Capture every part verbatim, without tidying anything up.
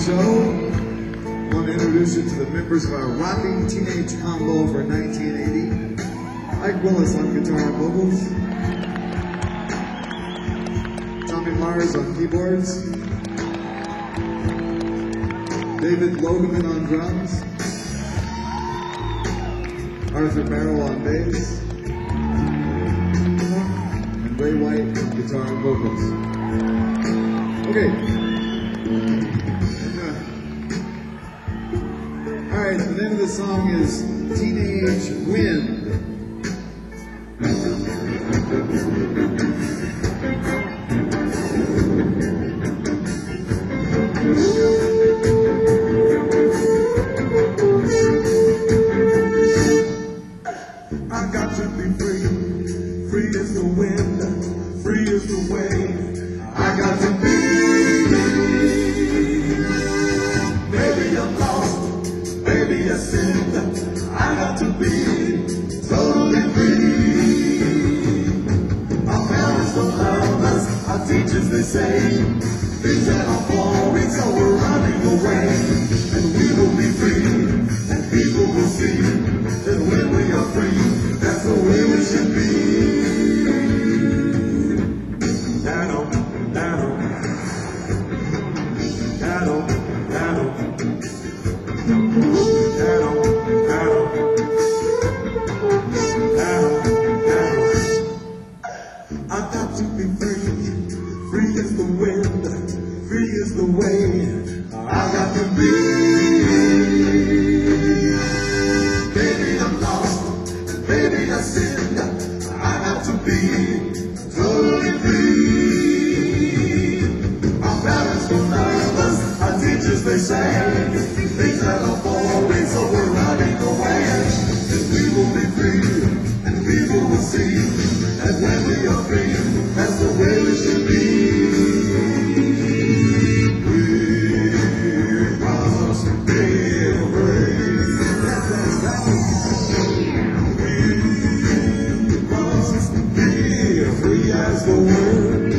show. I want to introduce you to the members of our rocking teenage combo for nineteen eighty. Ike Willis on guitar and vocals. Tommy Mars on keyboards. David Logan on drums. Arthur Merrill on bass. And Ray White on guitar and vocals. Okay. Alright, the name of the song is Teenage Wind. I got to be free, free as the wind, free as the wave. I got to be, maybe I'm lost, maybe I sinned. I got to be totally free. Our parents don't love us, our teachers they say things that are boring, so we're running away. And we will be free, and people will see that when we are free, that's the way we should be. Dano, Dano, Dano, Dano, Dano, Dano, Dano. I got to be free, free as the wind, free as the wave. I got to be. Baby, I'm lost, baby, I sinned. I got to be totally free. Our parents don't love us, our teachers they say things that are boring, so we're running away. And we will be free, and people will see that when we are free, that's the way we should be. We must be free. Free as the wind,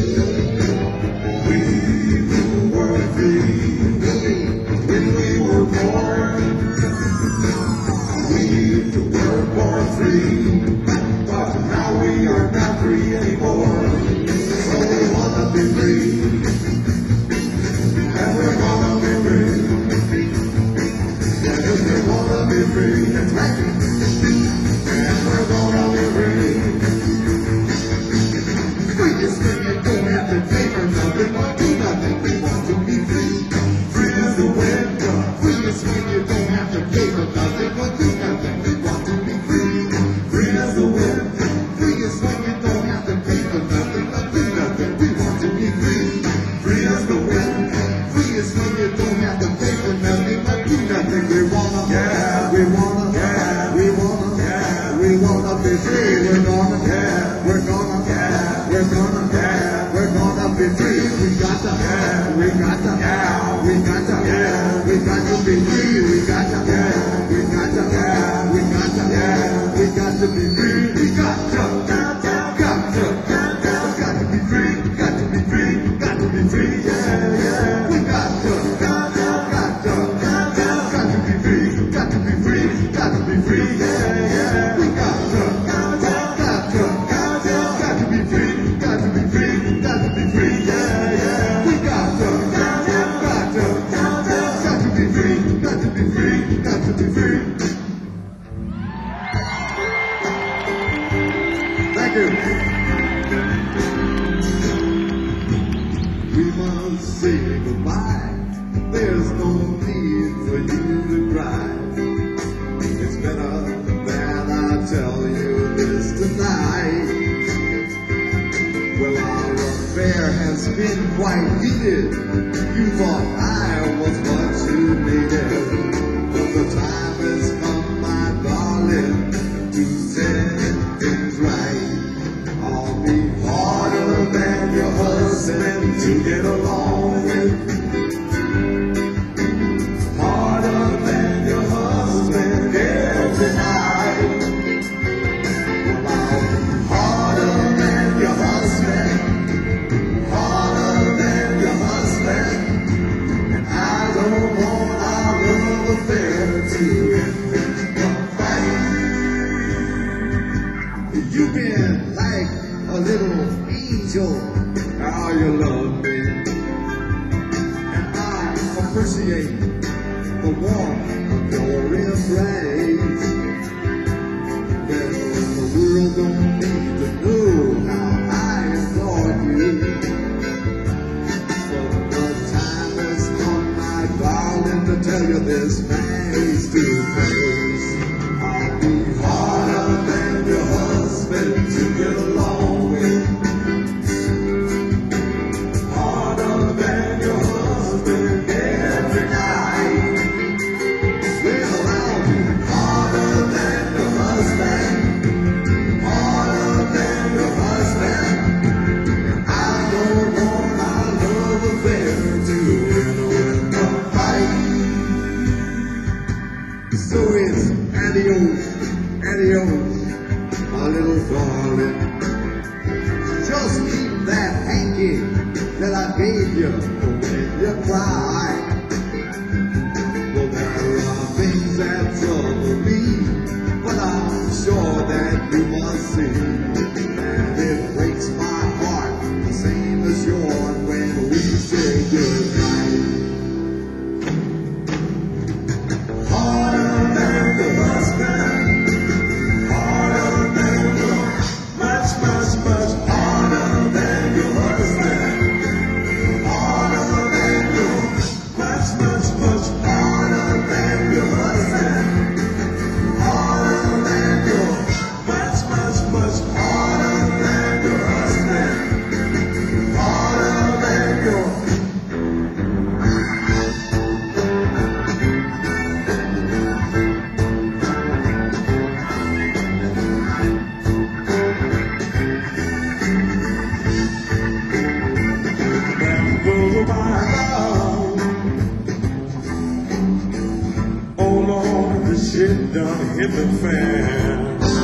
we were free when we were born. We were born free, but now we are not free anymore. So we wanna be free, and we're gonna be free. Yeah, if we wanna be free, that's right. And we're gonna be free. Freest thing you don't have to pay for nothing or do nothing. We want to be free, free as the wind. Freest thing you don't have to pay for nothing or do nothing. We want to be free, free as the wind. Freest thing you don't have to pay for nothing or do nothing. We want to be free, free as the wind. Freest thing you don't have to pay for nothing or do nothing. We wanna, yeah, we wanna, yeah, we wanna, yeah, we wanna be free. We're gonna, yeah, we're gonna, yeah. We're gonna, yeah, we're gonna be free. We got to, yeah, we got to, yeah, we got to, yeah, we got to be free. We got to, yeah, we got to, yeah, we got to, yeah, we got to be free. We got to, got to, got to, got to, got to be free. Got to be free. Got to be free. Yeah, yeah. We got to, got to, got to, got to, got to be free. Got to be free. Got to be free. Yeah, yeah. We got to, got to, got to, got to, got to be free. Got to be free, got to be free, yeah, yeah. We got to, got to, got to, got to, got to be free, got to be free, got to be free. Thank you. We must say goodbye. There's no need for you to cry. It's better that I tell you this tonight. Well, our affair has been quite heated. You thought I was what you needed. But the time has come, my darling, to set things right. I'll be harder than your husband to get along with. Harder than your husband every night. Well, I'll be harder than your husband. Harder than your husband. And I to end the fight. You've been like a little angel, how you love me. And I appreciate the warmth of your embrace. But the world don't need to know how I adore you. But the time has come, my darling, to tell you this face to face. I'll be harder than your husband to get along with. Harder than your husband every night. Well, I'll be harder than your husband. Harder than your husband. I don't want my love affair to end with a fight. So it's adios, adios, my little darling. Just keep that hanky that I gave you when you cried. Well, there are things that trouble me, but I'm sure that you must see. And it breaks my heart, the same as yours when we say goodnight. Harder than the husband. Harder than your, much, much, much harder than your husband. Harder than your, much, much, much harder than your husband. Harder than your, much, much, much harder than your husband. Harder than your. Oh Lord, the shit done hit the fan.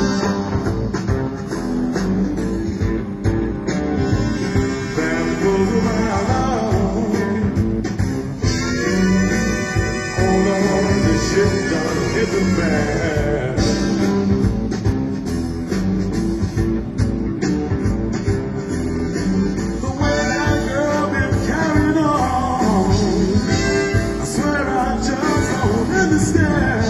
Bamboo my love. Oh Lord, the shit done hit the fan. The way that girl been carrying on, I swear I just don't understand.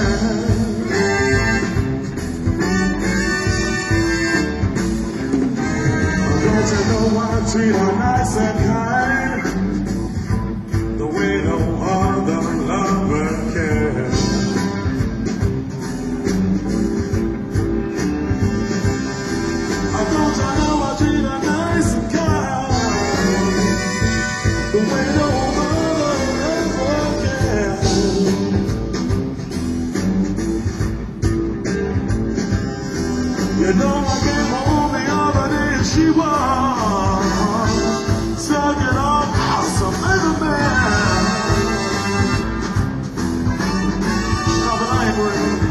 Don't you know I treat her nice and kind, the way no other lover can. Don't you know I treat her nice and kind, the way no other lover can. You know I came home the other day and she was sucking off some other man. No, but I ain't worried.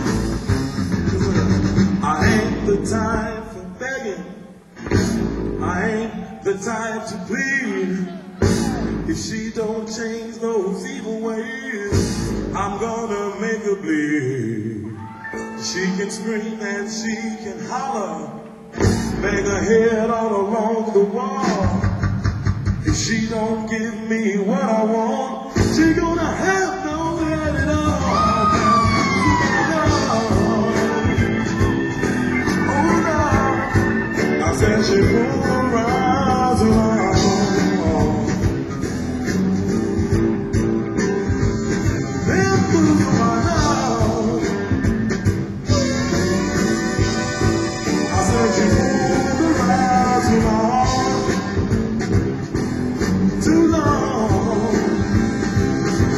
I ain't the type for begging. I ain't the type to plead. If she don't change those evil ways, I'm gonna make her bleed. She can scream and she can holler, bang her head all along the wall. If she don't give me what I want, she gonna have no let it all. Oh no, I said she won't rise along. Then move my love. I said she won't rise along. Too long.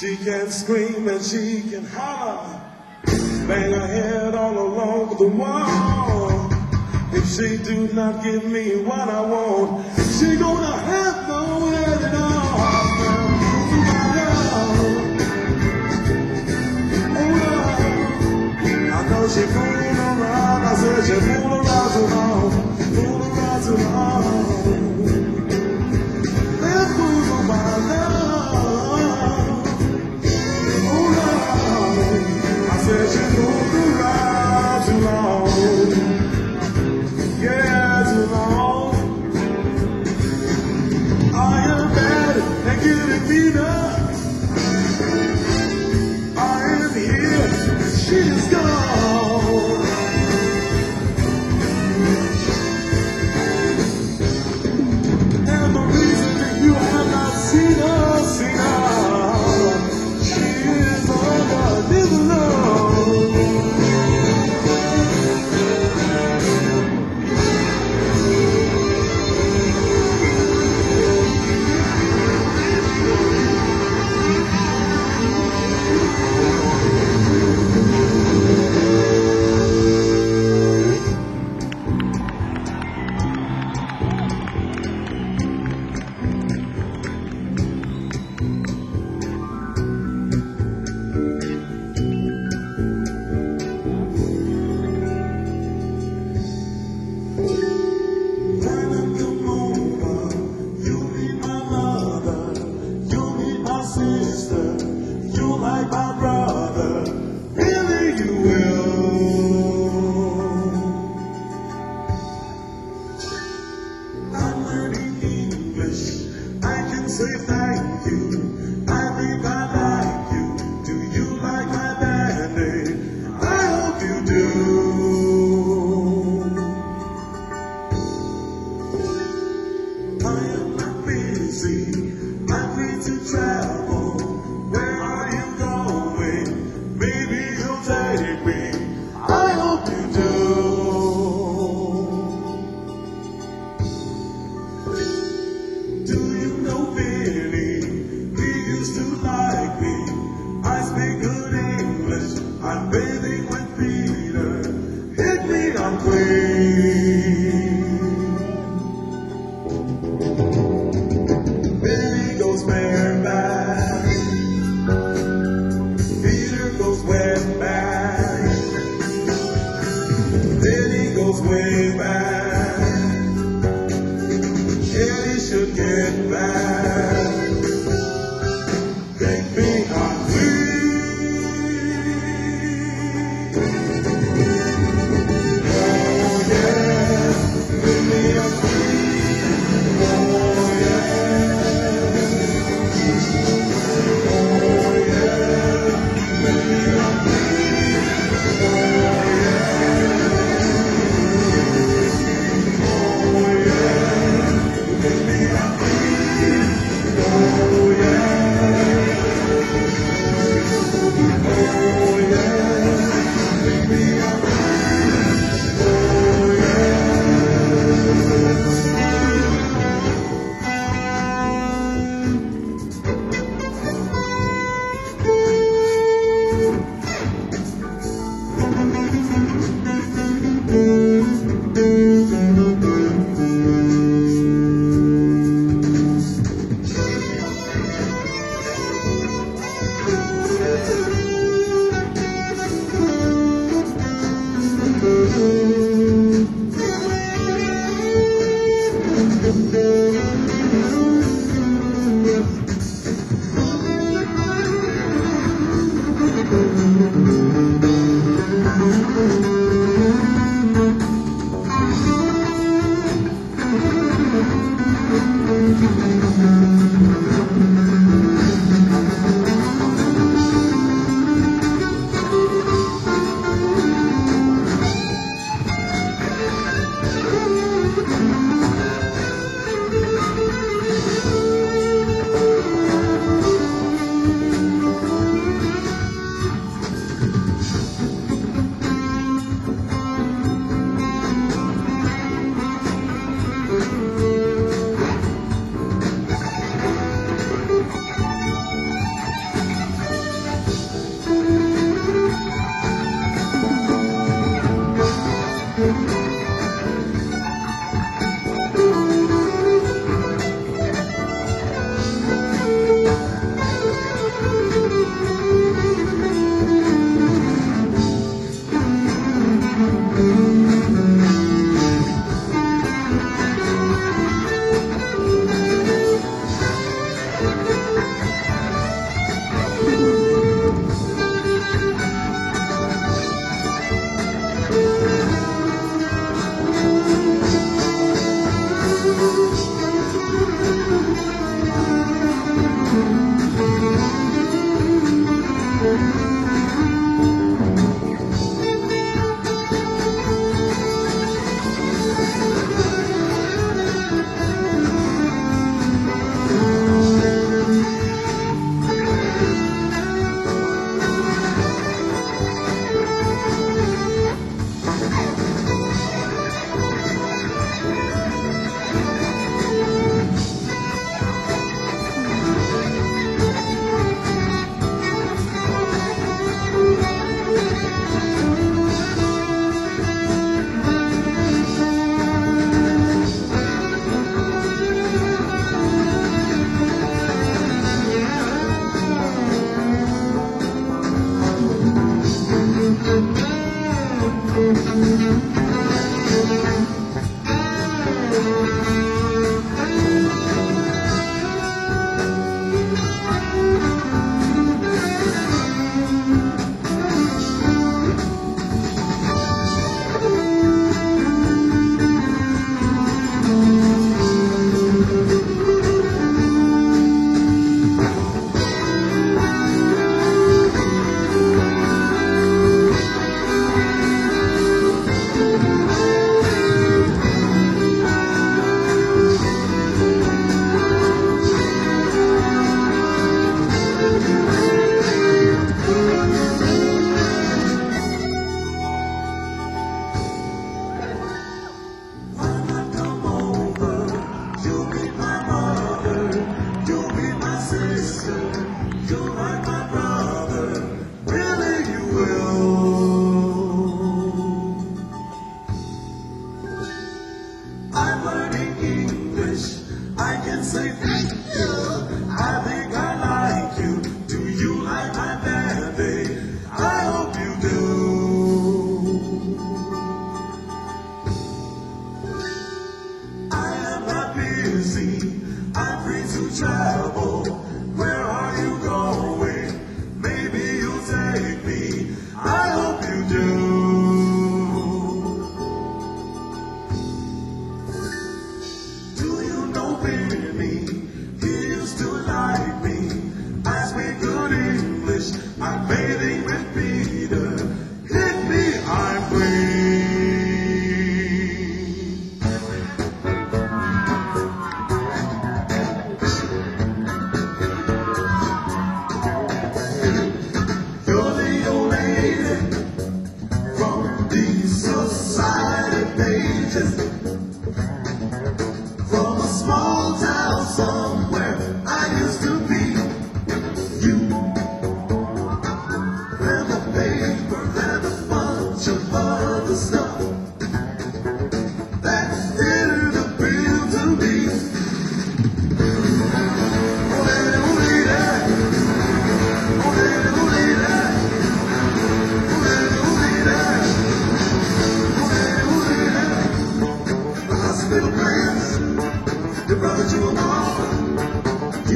She can scream and she can holler, bang her head all along the wall. If she do not give me what I want, she gonna have nowhere at all. I know she fooled around, I said she fooled around too long, fooled around too long. Them fools on my love. Oh Lord, I said she fooled around too long, yeah, too long. I am bad and getting meaner. I am here, she is gone. Like my brother, really you will. I'm learning English, I can say thank you. I think I like you. Do you like my Band-Aid? I hope you do. I am not busy, I'm free to travel. I'm bathing with Peter, hit me, I'm clean. Billy goes bareback.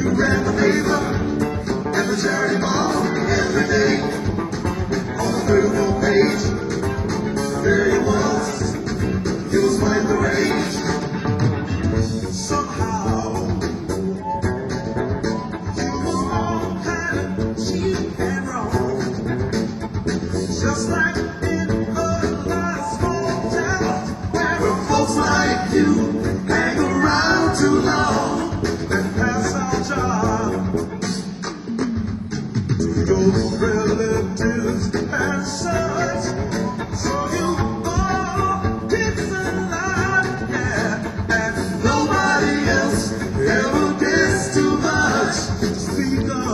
You read the paper and the charity ball every day. On the critical page, there he was. He was quite the rage. Somehow, you was all kind of cheap and wrong. Just like in a nice small town where folks like you hang around too long and pass our job to your relatives and such. So you all keep alive, yeah, and nobody else ever gets too much to speak of.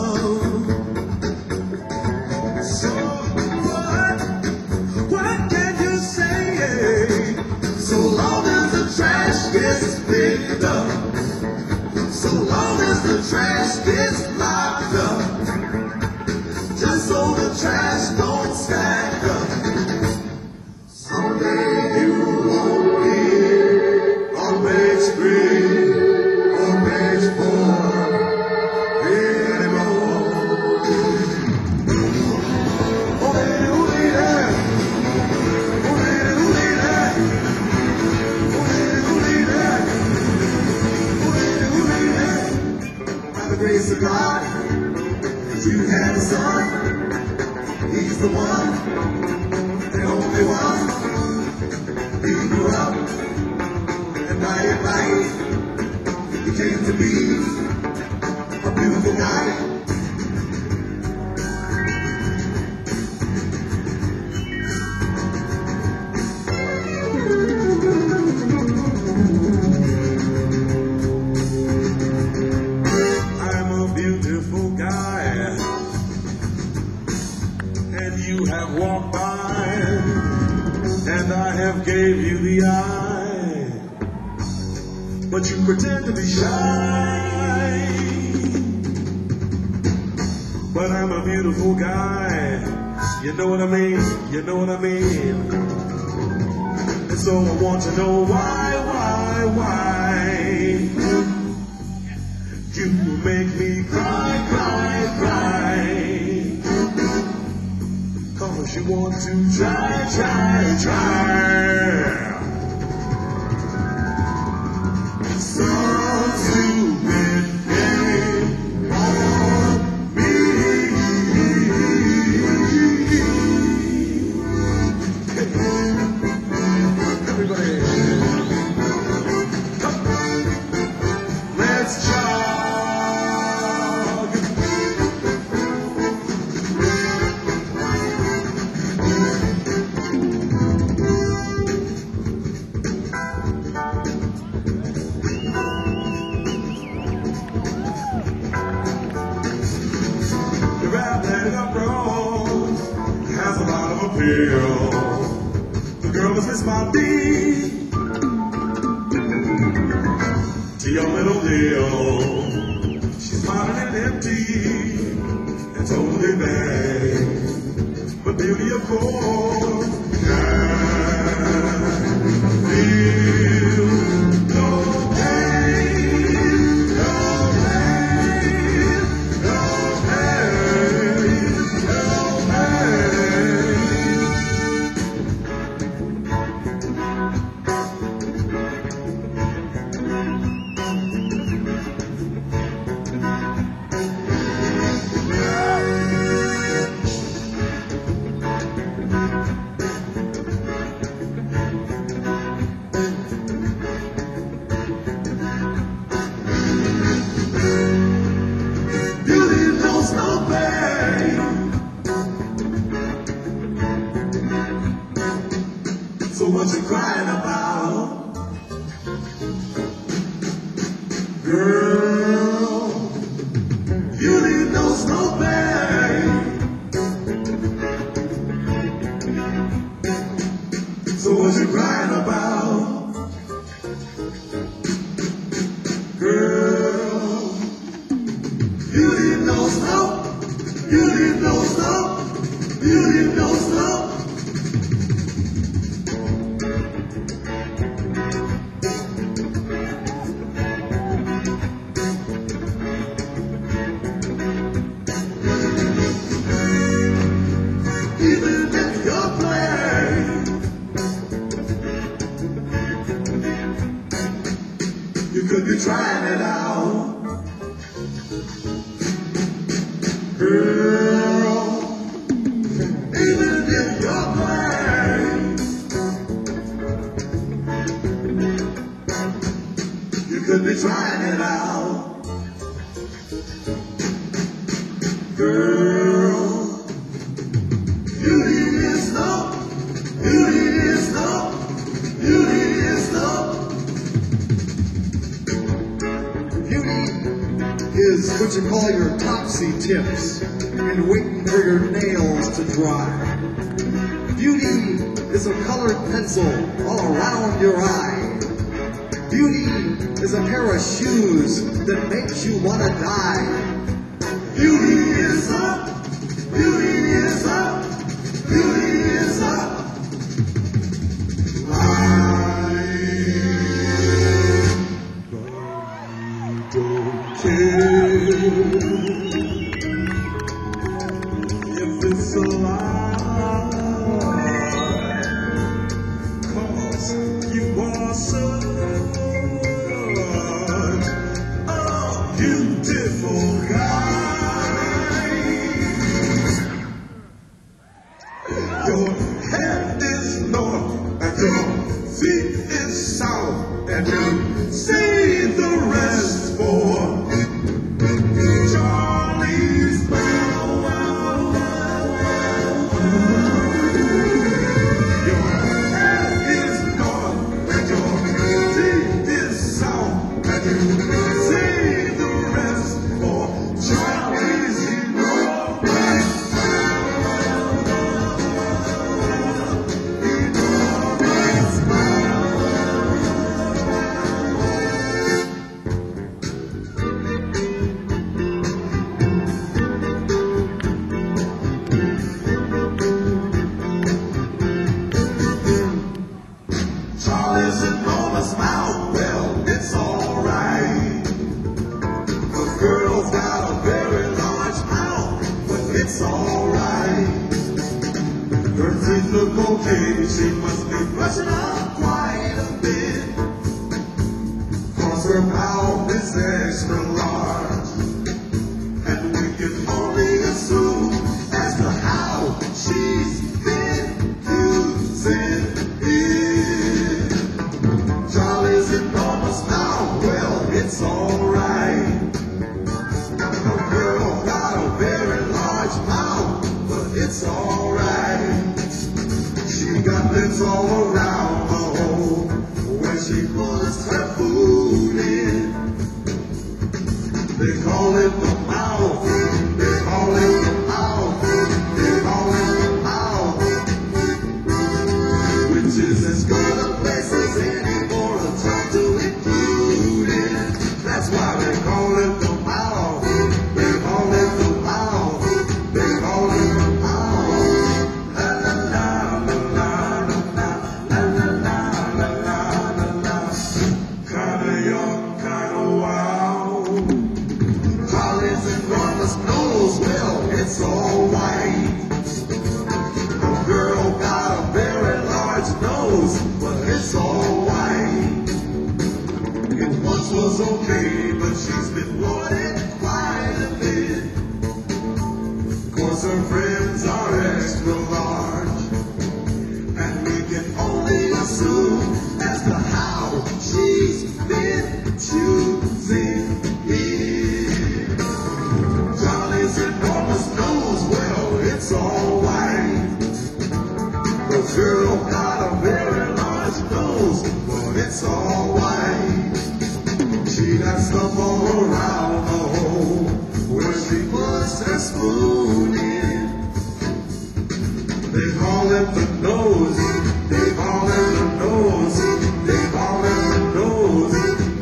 So what, what can you say? So long as the trash gets picked up, so long as the trash gets locked up, just so the trash don't stack up. Someday you won't be on page three or page four anymore. Oh, lady, oh, lady. Oh, lady, oh, lady. Oh, lady, oh, lady. Oh, lady, oh, lady. By the grace of God, you had a son. He's the one, the only one. He grew up, and by and by, he came to be a beautiful guy. I'm a beautiful guy, and you have walked by, and I have gave you the eye, but you pretend to be shy. But I'm a beautiful guy, you know what I mean, you know what I mean. And so I want to know why, why, why you make me cry, cry, cry. Cause you want to try, try, try. Some stupid game on me. Everybody, let's jog. Your athletic road has a lot of appeal. The girl is Miss Bobby to your little deal. She's modern and empty and totally vain, but beauty of course can feel no pain, no pain, no pain, no pain. Beauty knows no pain. So what you crying about, girl? Beauty knows no pain. So what you crying about, girl? Beauty knows no, beauty knows no, beauty knows no. Girl, even if you're blind, you could be trying it out. Girl, beauty is love, beauty is love, beauty is love. Beauty is what you call your topsy tips and waiting for your nails to dry. Beauty is a colored pencil all around your eye. Beauty is a pair of shoes that makes you want to die. Beauty is up, beauty is up, beauty is up. I don't care if it's a lie, 'cause you are such a beautiful guy. Your head is north and your feet is south, and you say the rest for Charlie's Wow, wow, wow, wow. Your head is north and your feet is south, and you say the rest for Charlie's enormous Charlie's enormous mouth, well, it's alright. The girl's got a very large mouth, but it's alright. Her teeth look okay, she must be brushing up quite a bit, 'cause her mouth is extra large. And we can only assume as to how she's been using it. Charlie's enormous mouth, well, it's alright. The girl got a very large mouth, but it's alright. She got lips all around the hole where she puts her food in. They call it the mouth, they call it the mouth, they call it the mouth, which is as good a place as any for a tongue to include in. That's why they call it the mouth, they call it the mouth, they call it the mouth. La la la la la la la la la la la la la. Kinda young, kinda wild. Charlie's enormous nose, well, it's all white. The girl got a very large nose, but it's all white. It once was okay, but she's been blowing it quite a bit, 'cause her friends are extra large. And we can only assume as to how she's been choosing it. Charlie's enormous nose, well, it's all white. The girl got a very large nose, but it's all white. She got stuff all around the hole where she puts her spoon in. They call it the nose, they call it the nose, they call it the nose.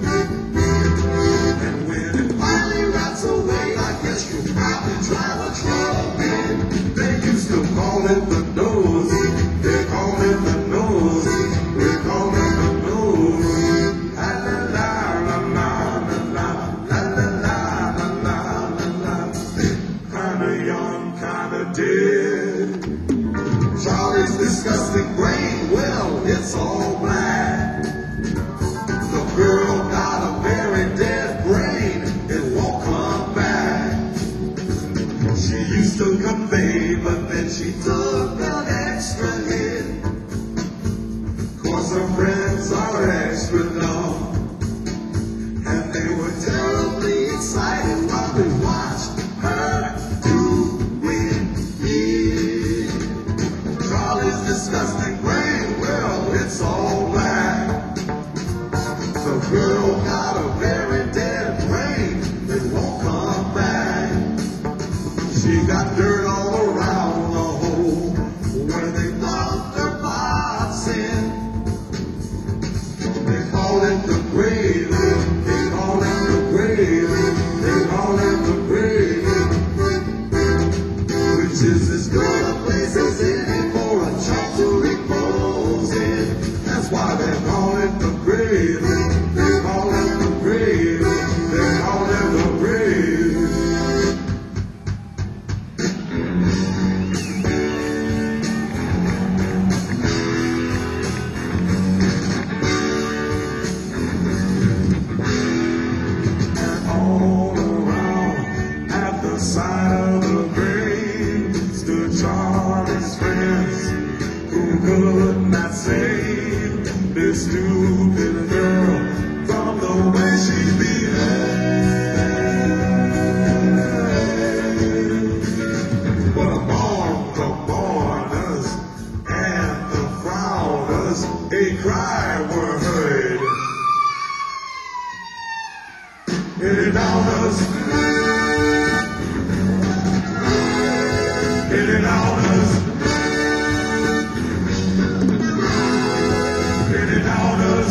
And when it finally rots away, I guess you probably drive a truck in. They used to call it the nose, they call it the nose, they call it the nose. La la la la la la la la la la la la la. Kinda young, kinda dead. Charlie's disgusting brain, well, it's all black. The girl got a very dead brain, it won't come back. She used to convey, but then she took an extra hit. Cause her friends are extra dumb, and they were terribly excited while they watched her doing it. Charlie's disgusting brain, well, it's all black. The girl got a very dead brain that won't come back. She got dirt all around the hole where they dumped her box in. They call it the grave, they call it the grave, they call it the grave, which is as good a place as any for a chump to repose in. That's why they call it the grave, they call it the grave, they call it the grave. All around at the side of the grave stood Charlie's friends who could not save this stupid girl from the way she behaved. But among the mourners and the frowners, a cry were heard. Any downers? Any downers? Any downers?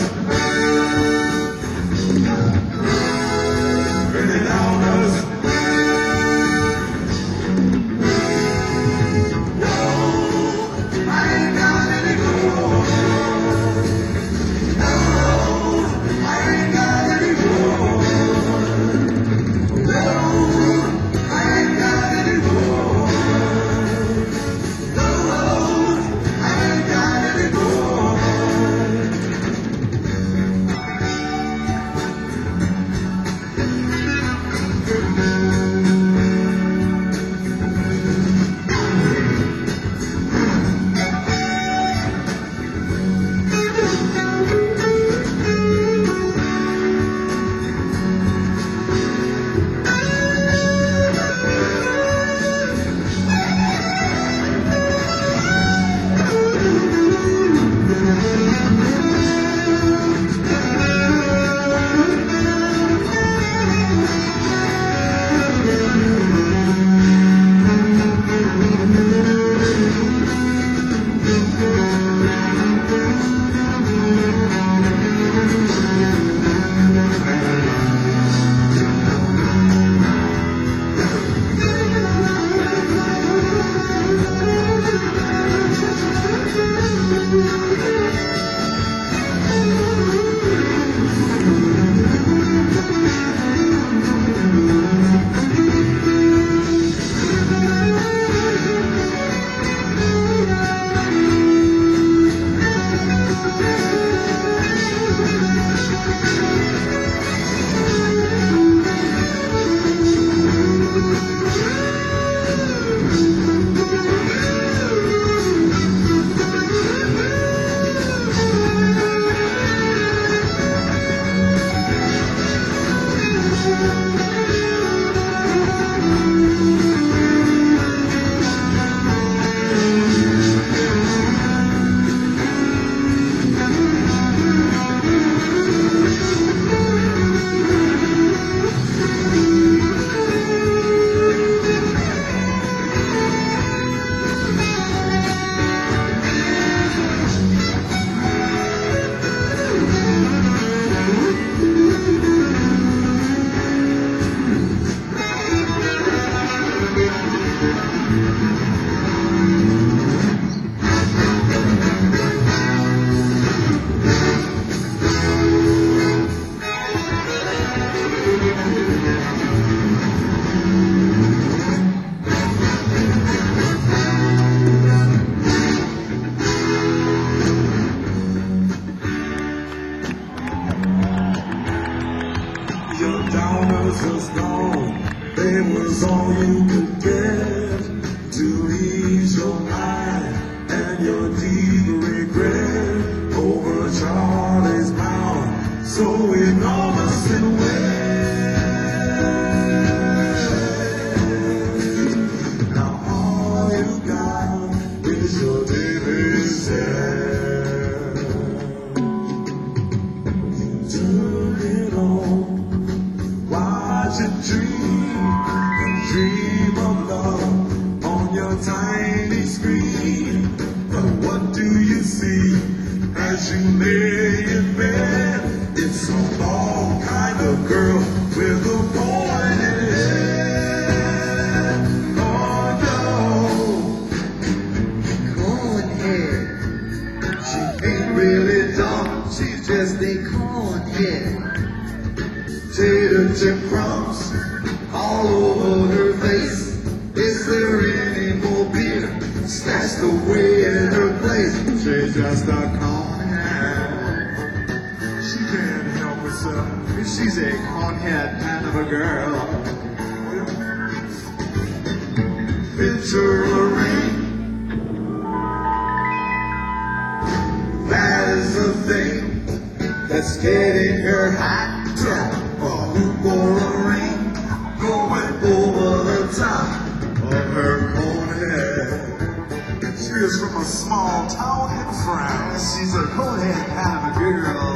Any downers? No, I ain't got any gold. No, I ain't got any gold. No, I ain't got any gold. No, I ain't got any gold. was all you could get to ease your mind and your deep regret over Charlie's power, so enormous and wet. Now all you got is your David's hair. Turn it on, watch it dream, dream of love on your tiny screen. But what do you see as you lay in bed? It's a long kind of girl with a pointed head. Oh Corn head. She ain't really dumb, she's just a corn head. Tater chip crumbs all over her face. Is there any more beer stashed away in her place? She's just a cornhead. She can't help herself. She's a cornhead kind of a girl. Picture a ring. That is the thing that's getting her hot. A hoop or a ring going over the top of her cornhead. She is from a small town in France. She's a cornhead kind of a girl.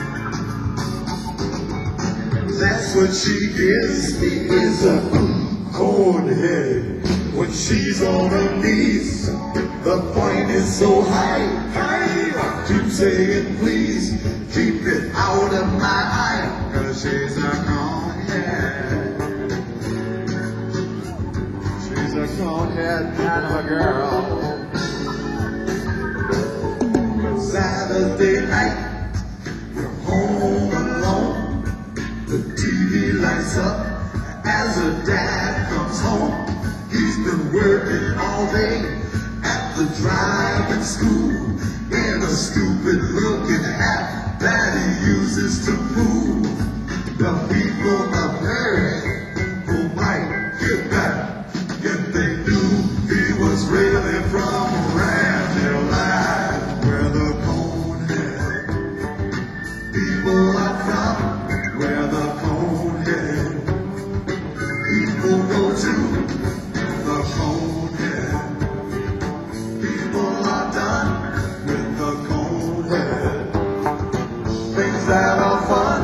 That's what she is. She is a cornhead. When she's on her knees, the point is so high. I keep saying please, keep it out of my eye, 'cause she's a cornhead. She's a cornhead kind of a girl. Saturday night, you're home alone. The T V lights up as her dad comes home. He's been working all day at the driving school in a stupid looking hat that he uses to fool the people of Earth who might get back if they knew he was really from Randall Live, where the conehead people are from, where the conehead people go to. The conehead people are done with the conehead. Things that are fun.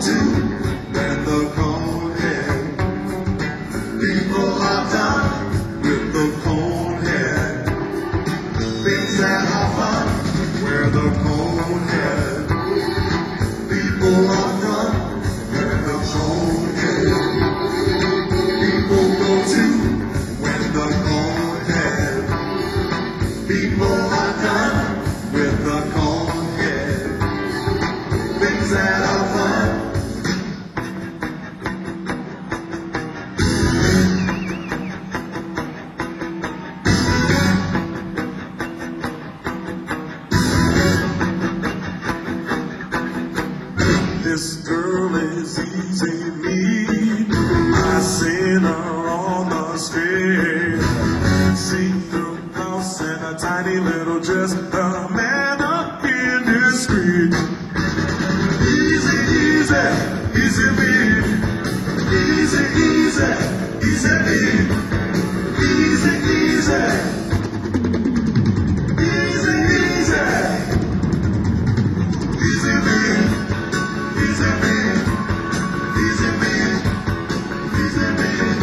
to when the cone head. People are done with the cone head. Things that are fun where the cone head. People are done where the cone head. People go to when the cone head. People are done with the cone head. Things that are fun. This girl is easy mean. I seen her on the street. See-through house and a tiny little dress. The man up in the street. Easy, easy, easy mean. Easy, easy, easy mean. Easy, easy. Easy, easy. Easy mean. Easy man, easy man, easy man.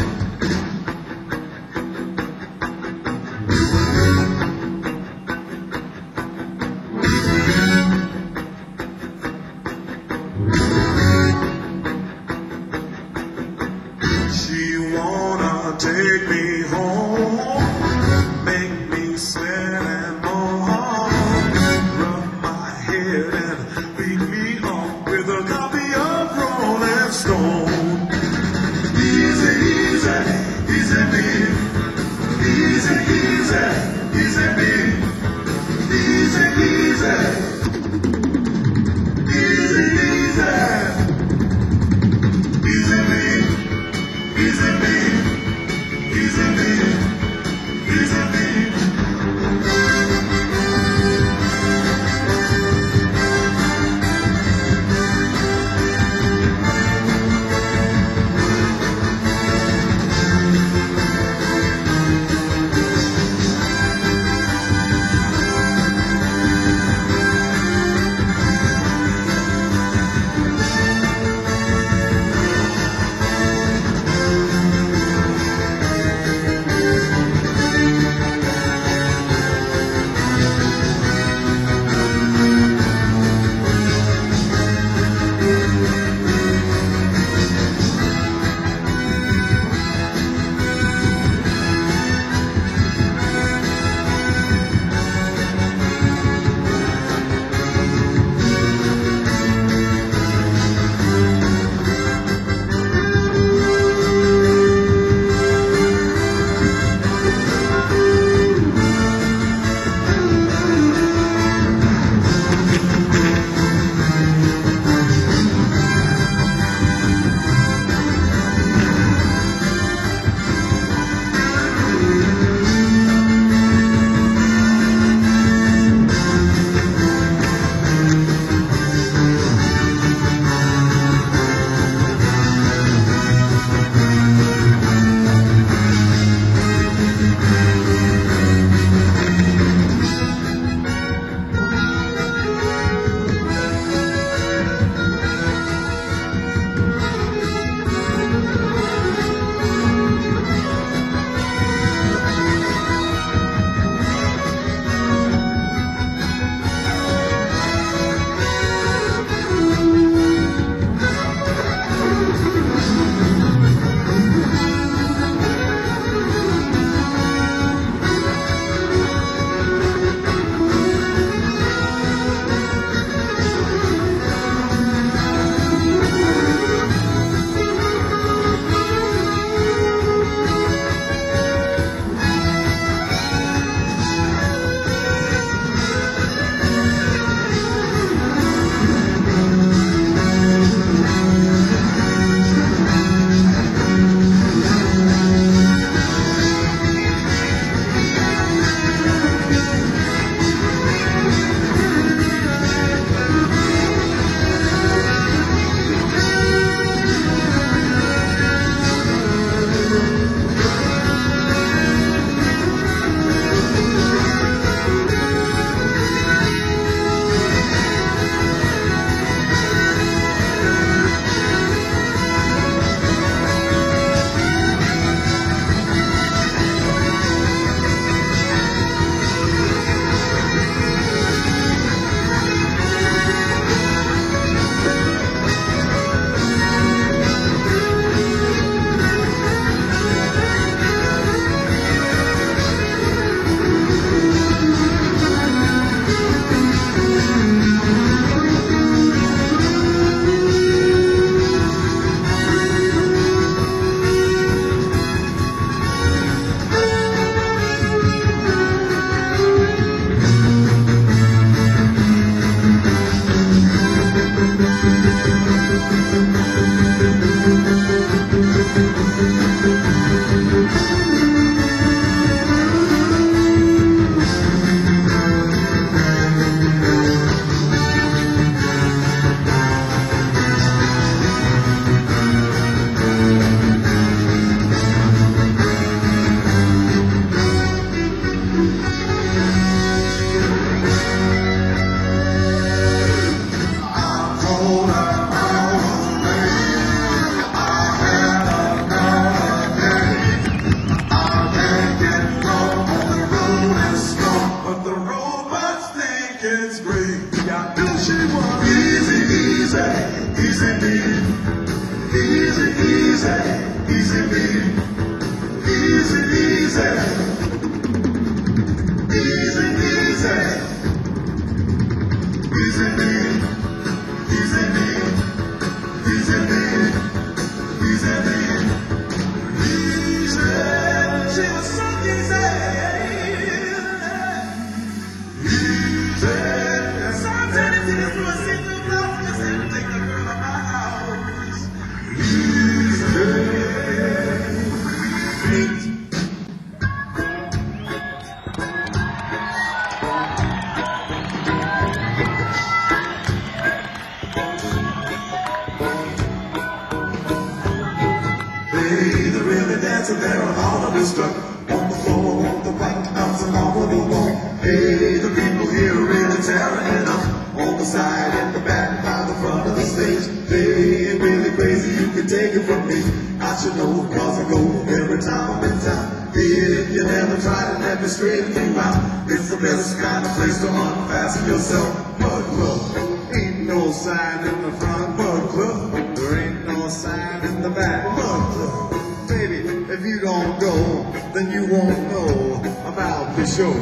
dancing there and all of this stuff. On the floor, on the right, bouncing all over the wall. Hey, the people here really tearing it up. On the side and the back, by the front of the stage. They ain't really crazy, you can take it from me. I should know, cause I go every time I'm in town. If you never try to let me straighten you out, it's the best kind of place to unfasten yourself. Mud Club. Ain't no sign in the front, Mud Club. there ain't no sign in the back. Mud Club. Baby, if you don't go, then you won't know about the show.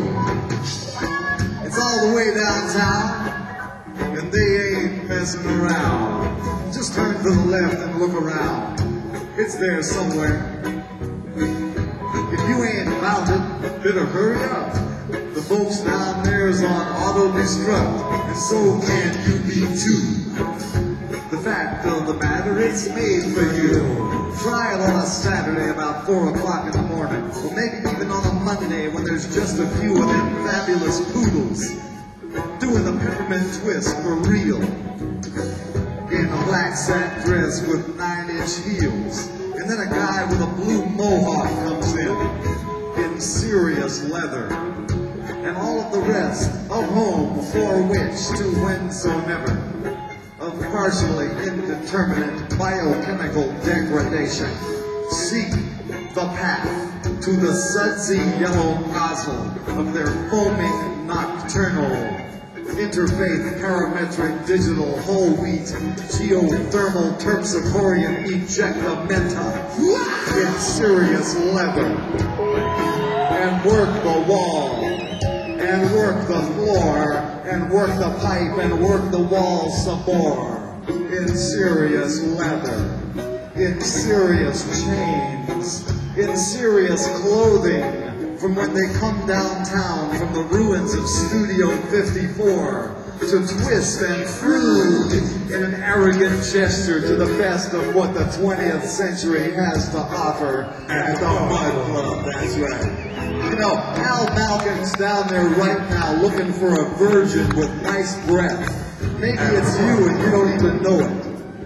It's all the way downtown, and they ain't messing around. Just turn to the left and look around. It's there somewhere. If you ain't about it, better hurry up. The folks down there's on auto-destruct, and so can you be too. The fact of the matter, it's made for you. Try it on a Saturday about four o'clock in the morning, or maybe even on a Monday when there's just a few of them fabulous poodles doing the peppermint twist for real. In a black satin dress with nine-inch heels, and then a guy with a blue mohawk comes in, in serious leather, and all of the rest of whom for which to whensoever of partially indeterminate biochemical degradation seek the path to the sudsy yellow nozzle of their foaming nocturnal interfaith parametric digital whole wheat geothermal terpsichorean ejectamenta in serious leather, and work the wall, and work the floor, and work the pipe, and work the wall some more in serious leather, in serious chains, in serious clothing, from when they come downtown from the ruins of Studio fifty-four to twist and fruit in an arrogant gesture to the best of what the twentieth century has to offer at the Mud Club. That's right. You know, Al Malkin's down there right now looking for a virgin with nice breath. Maybe it's you and you don't even know it.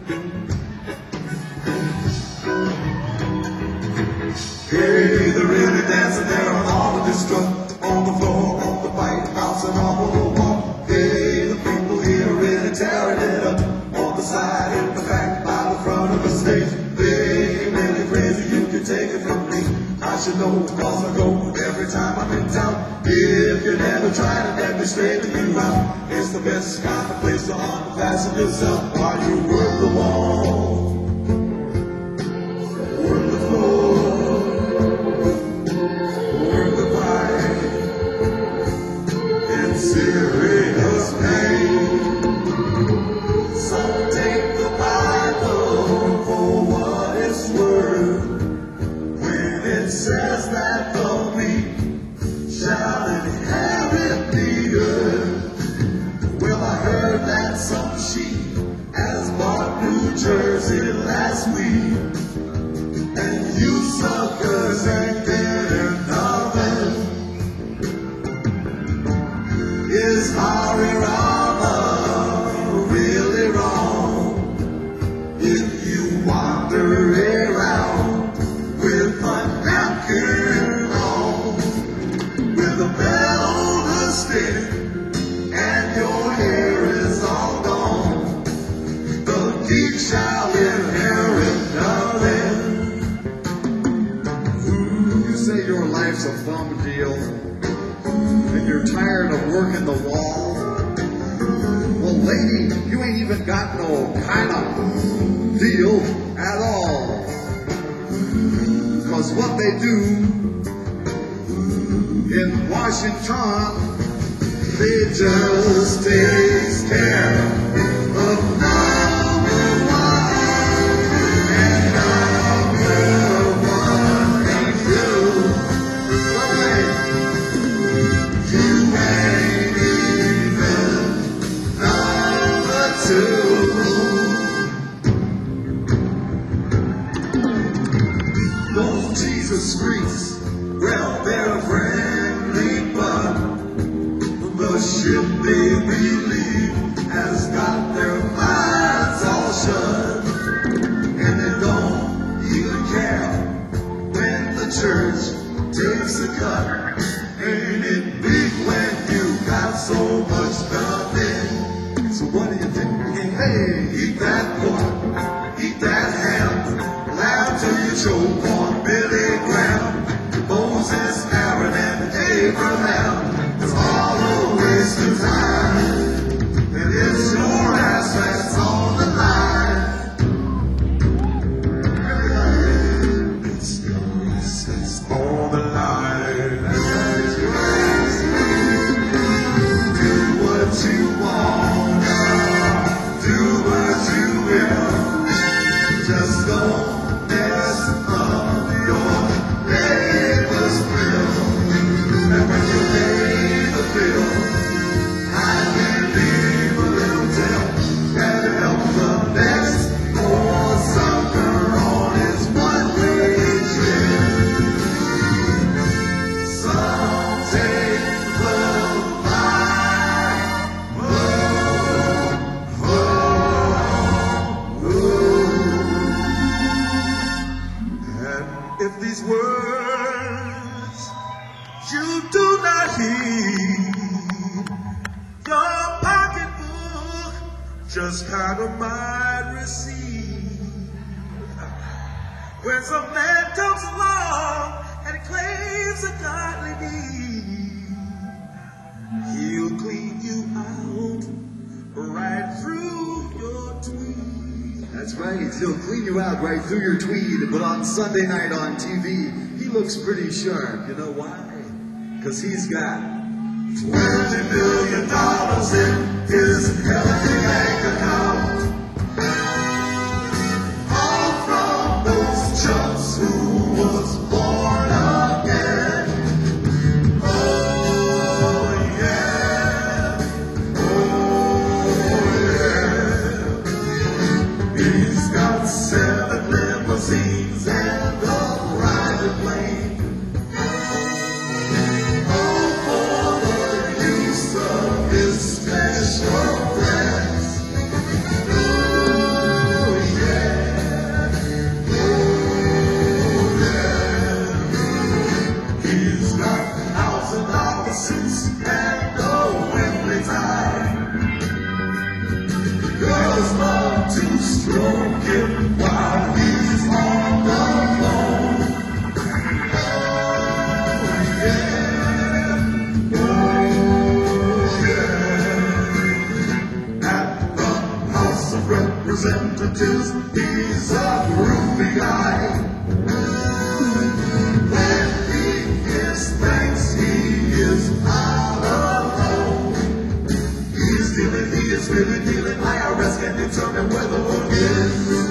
Hey, they're really dancing there on all of this stuff. On the floor, on the bike, bouncing off of the wall. Hey, the people here really tearing it up. On the side, in the back, by the front of the stage. They ain't really crazy, you can take it from me. I should know, cause I go every time I'm in town. If you never try to let me straighten you out, it's the best kind of place to unfasten yourself while you work the wall. Work the floor. Serious pain. Some take the Bible for what it's worth when it says that the meek shall inherit the earth. Well, I heard that some sheep has bought New Jersey last week, and you suckers ain't getting nothing. Is Hari Rama really wrong if you wander around with a napkin on, with a bell on a stick, and your hair is all gone? The geek shall inherit nothing. You say your life's a bum deal, and you're tired of working the wall. Well, lady, you ain't even got no kind of deal at all. Cause what they do in Washington, they just take care of number one, and number one ain't you. Right? You ain't even number two. Those Jesus freaks, well, they're friendly, but the ship they believe has got their minds all shut, and they don't even care when cut. Ain't it big when you got so much nothing? So what do you do? Hey, eat that pork, eat that ham, laugh till you choke on Billy Graham, Moses, Aaron, and Abraham. It's all a waste of time, and it's your ass that's on the line. It's your ass that's on the line. It's your ass. Do what you want, do what you will. Just don't mess up your neighbor's grill. And when you pay the bill, I can leave a little tip and help the next poor sucker on his one-way trip. Someday we'll find, oh, oh, oh. And if these words you do not heed, your pocketbook just kind of might receive. When some man comes along and claims a godly need, he'll clean you out right through your tweed. That's right, he'll clean you out right through your tweed, but on Sunday night on T V, he looks pretty sharp. You know why? Because he's got Twenty million dollars in his healthy bank account, all from those chumps who was born again. Oh yeah, oh yeah. He's got seven limousines and a private plane. To stroke him while he's on the phone. Oh yeah, oh yeah. At the House of Representatives, he's a groovy guy. When he gives thanks, he is out of home. He's dealing, he is really dealing. I R S can determine where the hook is.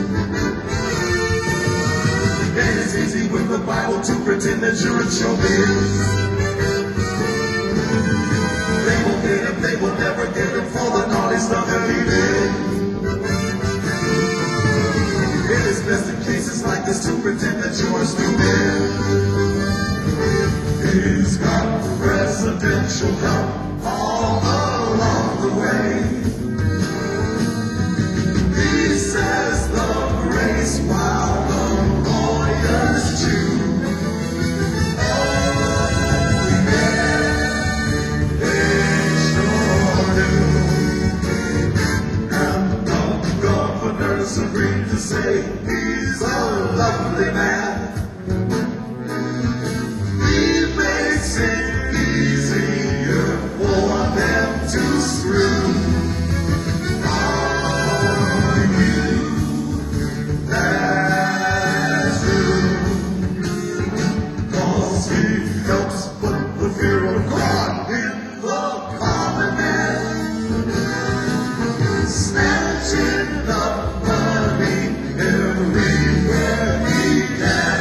And it's easy with the Bible to pretend that you're in showbiz. They won't get him, they will never get him for the naughty stuff that he did. It is best in cases like this to pretend that you are stupid. He's got presidential help all along the way. He says the grace while the lawyers chew. Oh yeah, they sure do. And the governors agreed to say he's a lovely man. He makes it easier for them to screw. Snatching up money everywhere he can.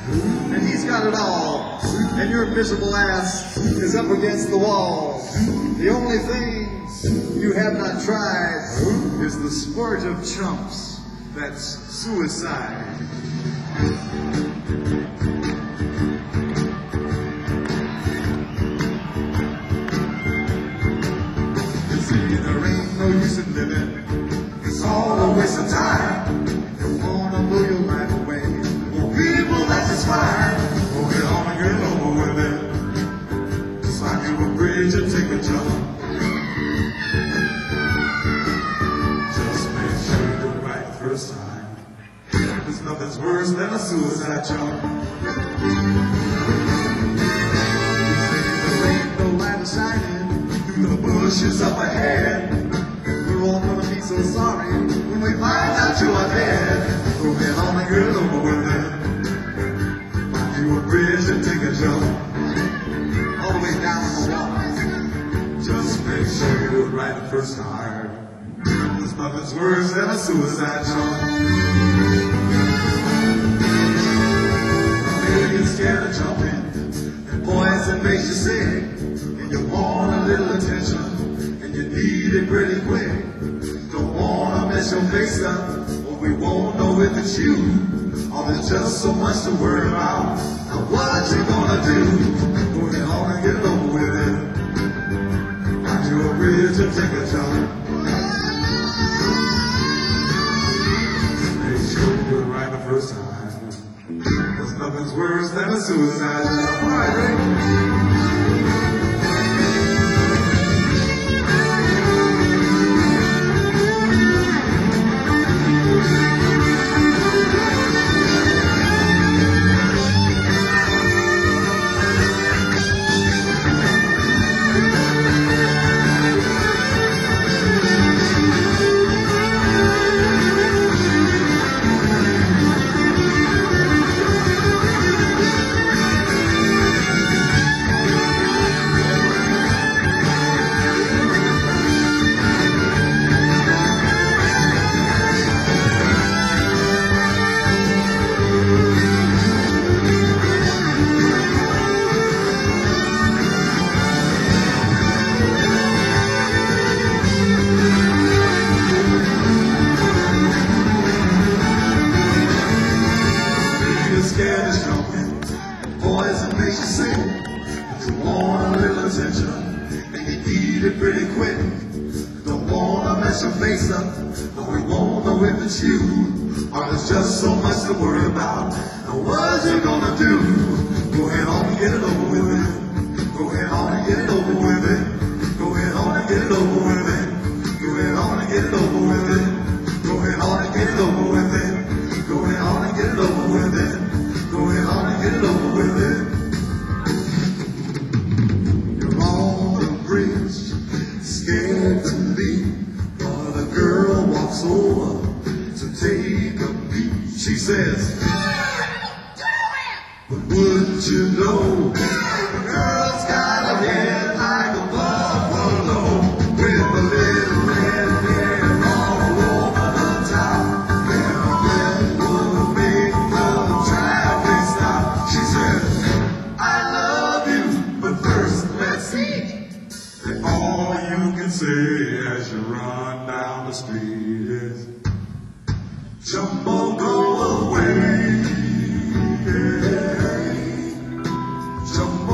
and he's got it all, and your miserable ass is up against the wall. The only thing you have not tried is the sport of chumps. That's suicide. You see, there ain't no use in living. It's all a waste of time. You wanna blow your life away. Well, people, that's just fine. Well, get on and get over with it. Just like you a bridge and take a jump. Just make sure you do it right the first time. There's nothing's worse than a suicide jump. There ain't no light shining through the bushes up ahead. We're all gonna be so sorry when we find out you are dead. Go ahead on and get over with it. Find you a bridge and take a jump all the way down the wall. Just make sure you do it right the first time. There's nothing's worse than a suicide jump. Maybe you're scared of jumping, and poison makes you sick, and you want a little attention, and you need it pretty quick. Don't wanna mess your face up, or we won't know if it's you, or there's just so much to worry about. Now what you gonna do? Go ahead on and get it over with it. Find you a bridge and take a jump. Make sure you do it right the first time. There's nothing's worse than a suicide jump. All right, Rick. Scared of jumping, poison makes you sick, but you want a little attention, and you need it pretty quick. Don't wanna mess your face up, but we won't know if it's you, or there's just so much to worry about. Now what you gonna do? Go ahead on and get it over with it. Go ahead on and get it over with it. Go ahead on and get it over with it. Go ahead on and get it over with it. Go ahead on and get it over with it. Go ahead on and get it over with it. Go ahead on and get it over with it. You're on the bridge, scared to leave, but a girl walks over to take a peek. She says, but would you know, the girl's got a head like a buffalo, with a little red hair all over the top. All you can say as you run down the street is, Jumbo, go away. Yeah. Jumbo.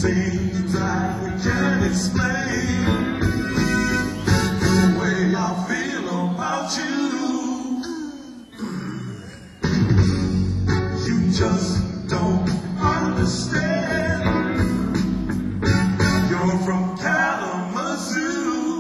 seems like we can't explain the way I feel about you. You just don't understand. You're from Kalamazoo.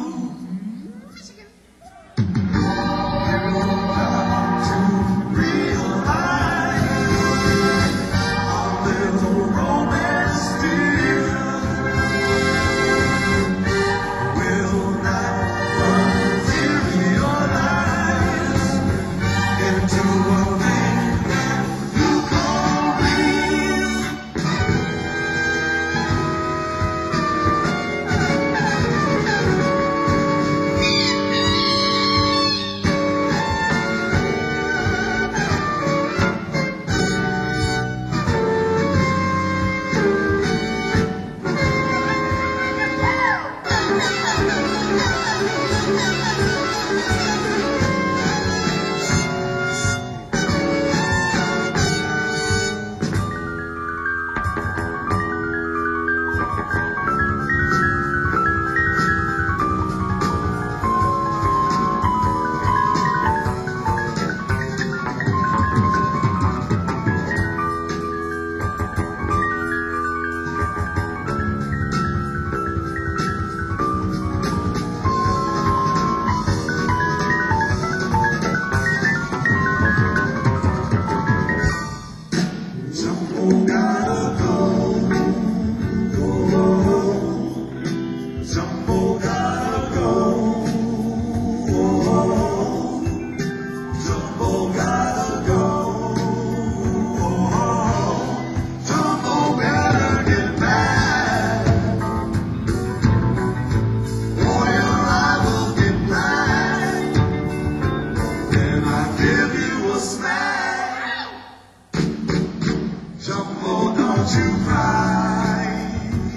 Jumbo, don't you cry.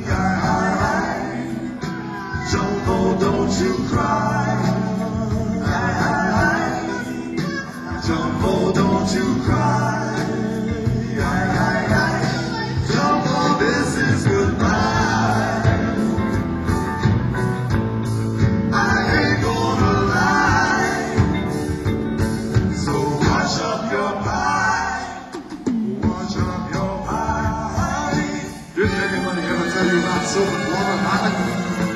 Jumbo, don't you cry. Jumbo, don't you cry. Jumbo, this is goodbye. I ain't gonna lie. So wash up your pie. Wash up your pie. Did anybody ever tell you about soap and water, Martin?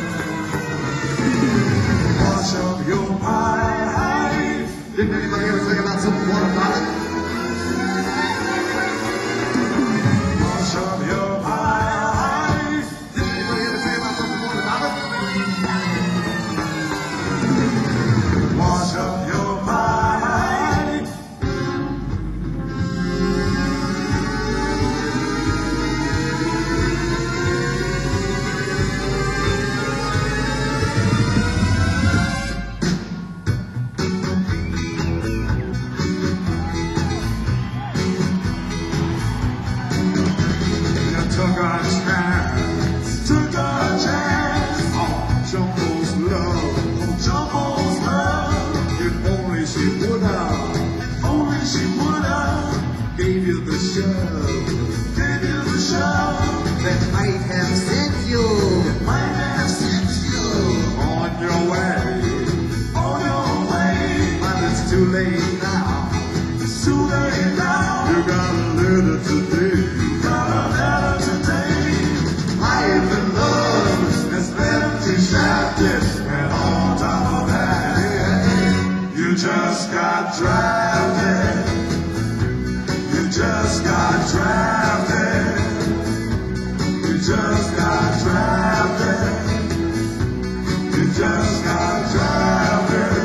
Wash up your pie. Didn't anybody ever tell you about soap and water, Martin? Wash up your pie. Didn't anybody ever tell you about soap and water, Martin? Wash up your pie. You took a chance, took a chance on Jumbo's love, on Jumbo's love. If only she would have Only she would have gave you the shove gave you the shove. that might have sent you Might have sent you on your way. on your way. But it's too late now. It's too late now. You got a letter today. Got a letter today. Life and love It's empty shafted, and on top of that, you just got drafted. You just got drafted. You just got drafted. You just got drafted.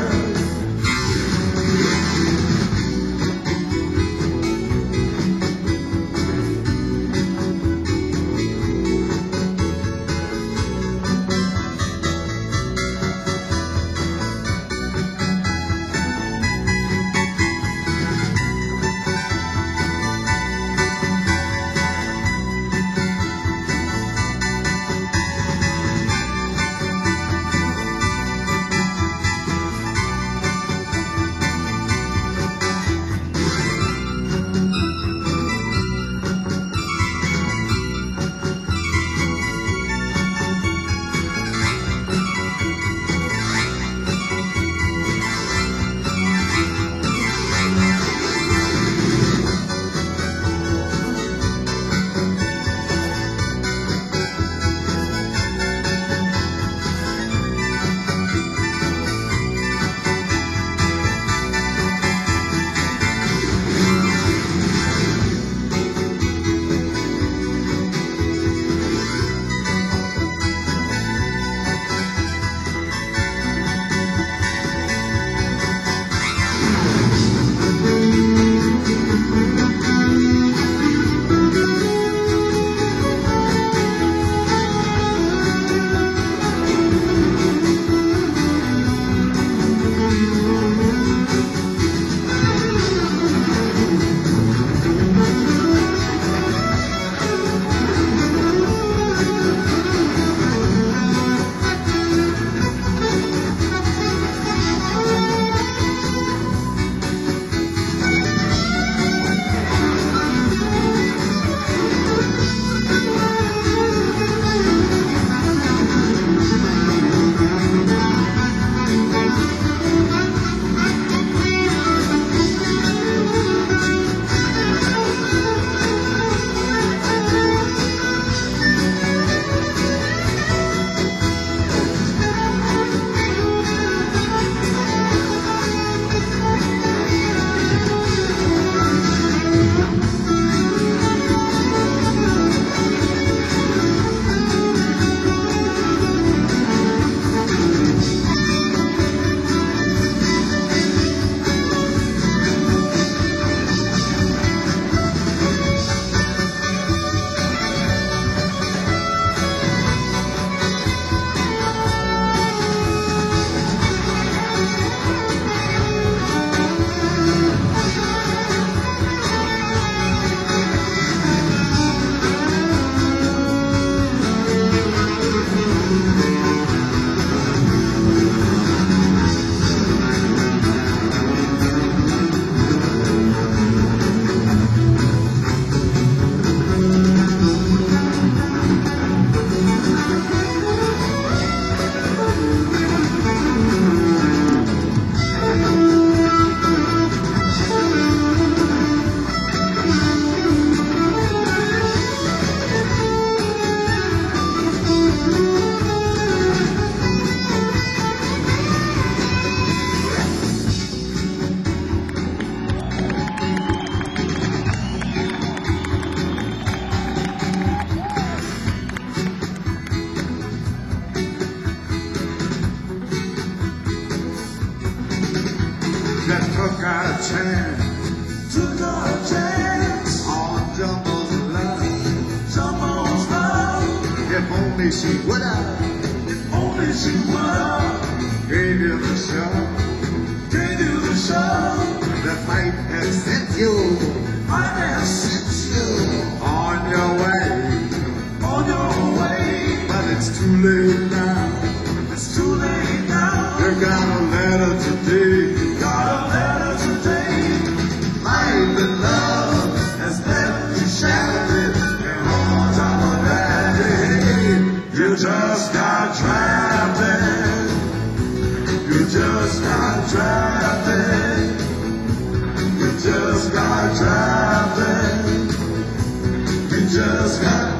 chance took a chance on Jumbo's love. Jumbo's love. If only she would have If only she would gave you the show gave you the show. that might have sent you Might have sent you on your way. on your way. But it's too late now. It's too late now. You got a letter today. Got a letter today. Life and love Has left you shattered. and on top of that, hey, You just got drafted. You just got drafted. You just got drafted. You just got.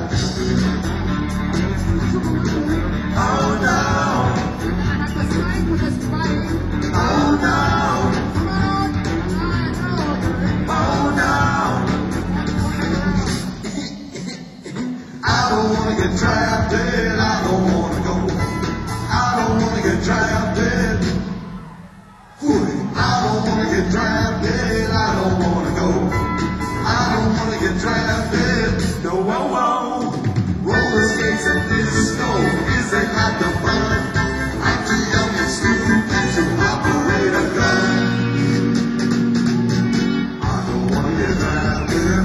Oh no. Oh no. Oh no. I don't wanna get drafted. I don't wanna go. I don't wanna get drafted. Ooh, I don't wanna get drafted. I don't wanna go. I don't wanna get drafted. No, whoa, whoa. Roller skates and disco isn't like the fun. I'm too young and stupid to operate a gun. I don't wanna get drafted.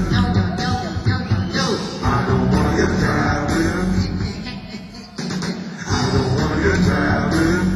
I don't wanna get drafted. I don't wanna get drafted.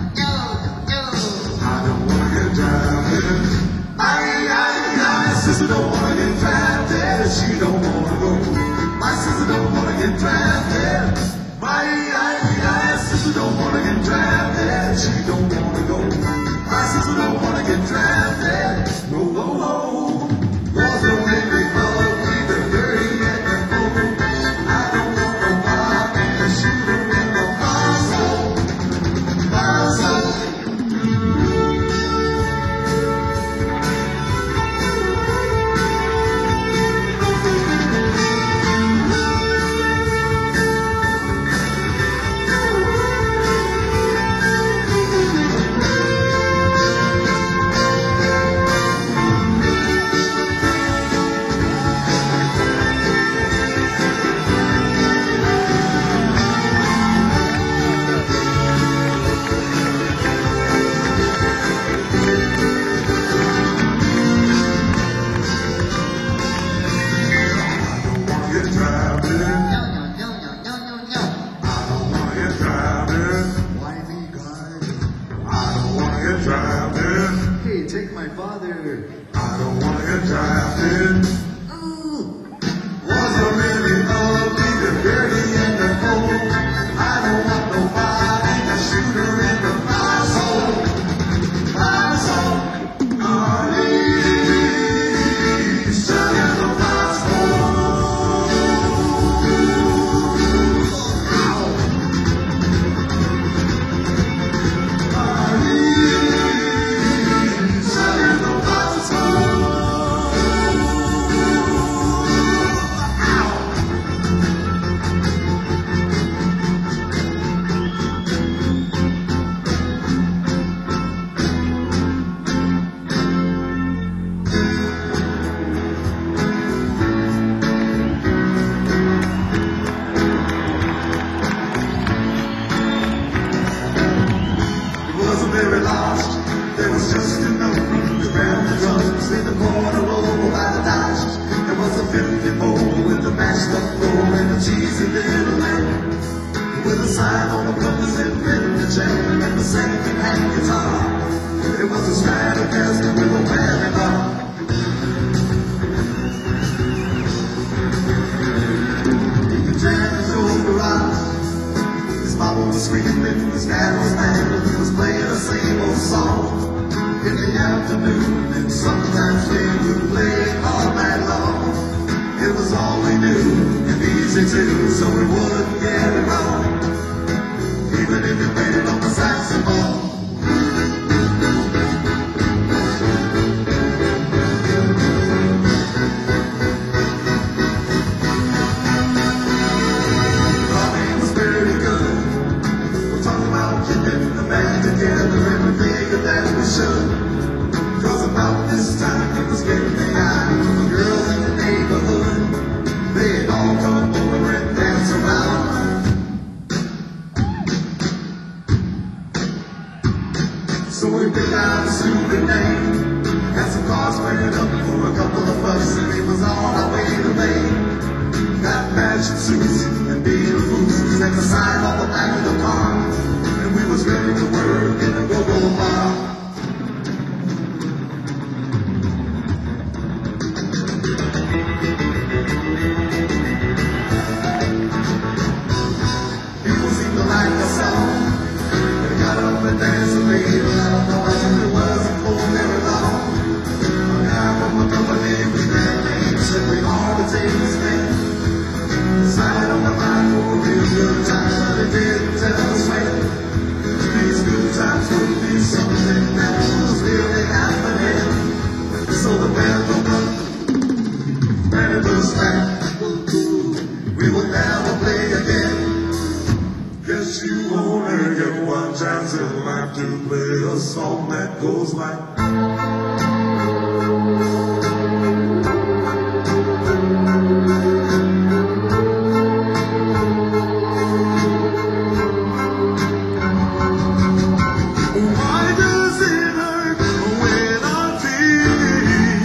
I don't wanna get drafted. I, I, I, sister don't wanna get drafted. She don't wanna go. My sister don't wanna get drafted. My, I, I, sister don't wanna get drafted. She don't wanna go. My sister don't wanna get drafted. No, no, no. Was the really ugly, the dirty, and the fool. I don't want nobody to shoot her in the muzzle. Muzzle. Get drafted. I don't wanna get drafted. why me, God? I don't wanna get drafted. Hey, take my father. I don't wanna get drafted. Was a really ugly, the dirty, and the cold. I don't want nobody to shoot her in the muzzle. Muzzle. Honey, shut in the muzzle. Honey, shut in the muzzle. It wasn't very large, there was just enough room to grab the drums in the corner over by the dash. There was a fifty-four with a mashed up floor and a cheesy little lamp with a sign on the front that said "Rhythm Jam" and the singing hand guitar. It was a Stratocaster with a whammy bar. The jam is over eyes. His mama was screaming, his dad was mad, he was playing the same old song in the afternoon, and sometimes they would play it all night long. It was all we knew, and easy too, so we wouldn't get it wrong, even if you played it on the saxophone. Tommy was very good. We're talking about getting the band together and everything that we should. 'Cause about this time sign on the back of the car, and we was ready to work in a go-go bar. People seem to like the song. They got up and danced and made it. I don't know what it was for very long. A guy from a company we met said we all the tables spent. Decided on the line for a real good time, but it didn't tell us when. These good times would be something that was really happening. So the band broke up, and it was like we would never play again. Guess you only get one chance in life to play a song that goes like. Why does it hurt when I feel?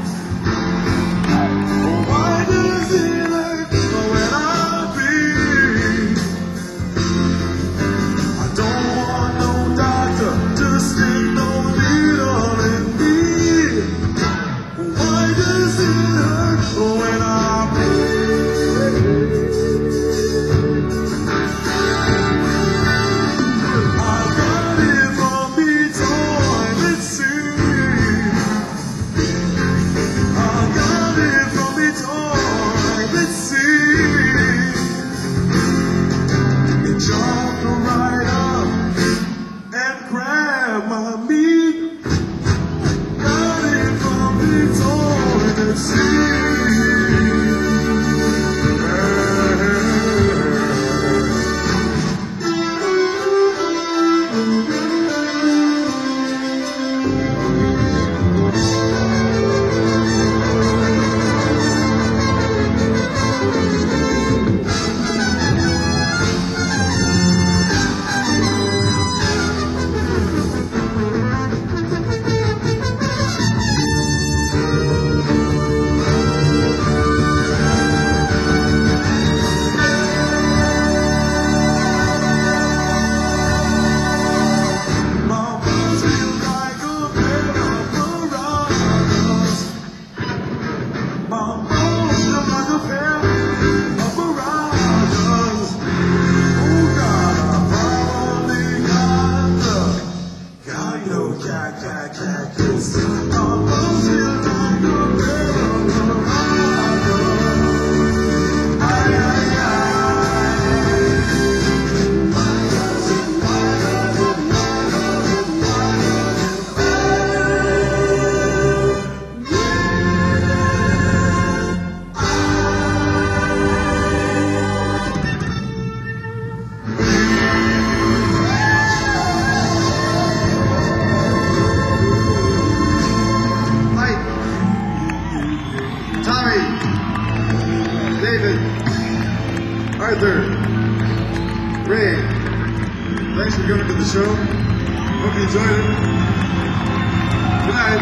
Why does it hurt when I feel? I don't want no doctor to stick no needle in me. Why does it hurt when I I got it from the toilet seat. I got it from the toilet seat. It jumped right up and grabbed my meat. Got it from the toilet seat. Arthur, Ray, thanks for coming to the show. Hope you enjoyed it. Good night.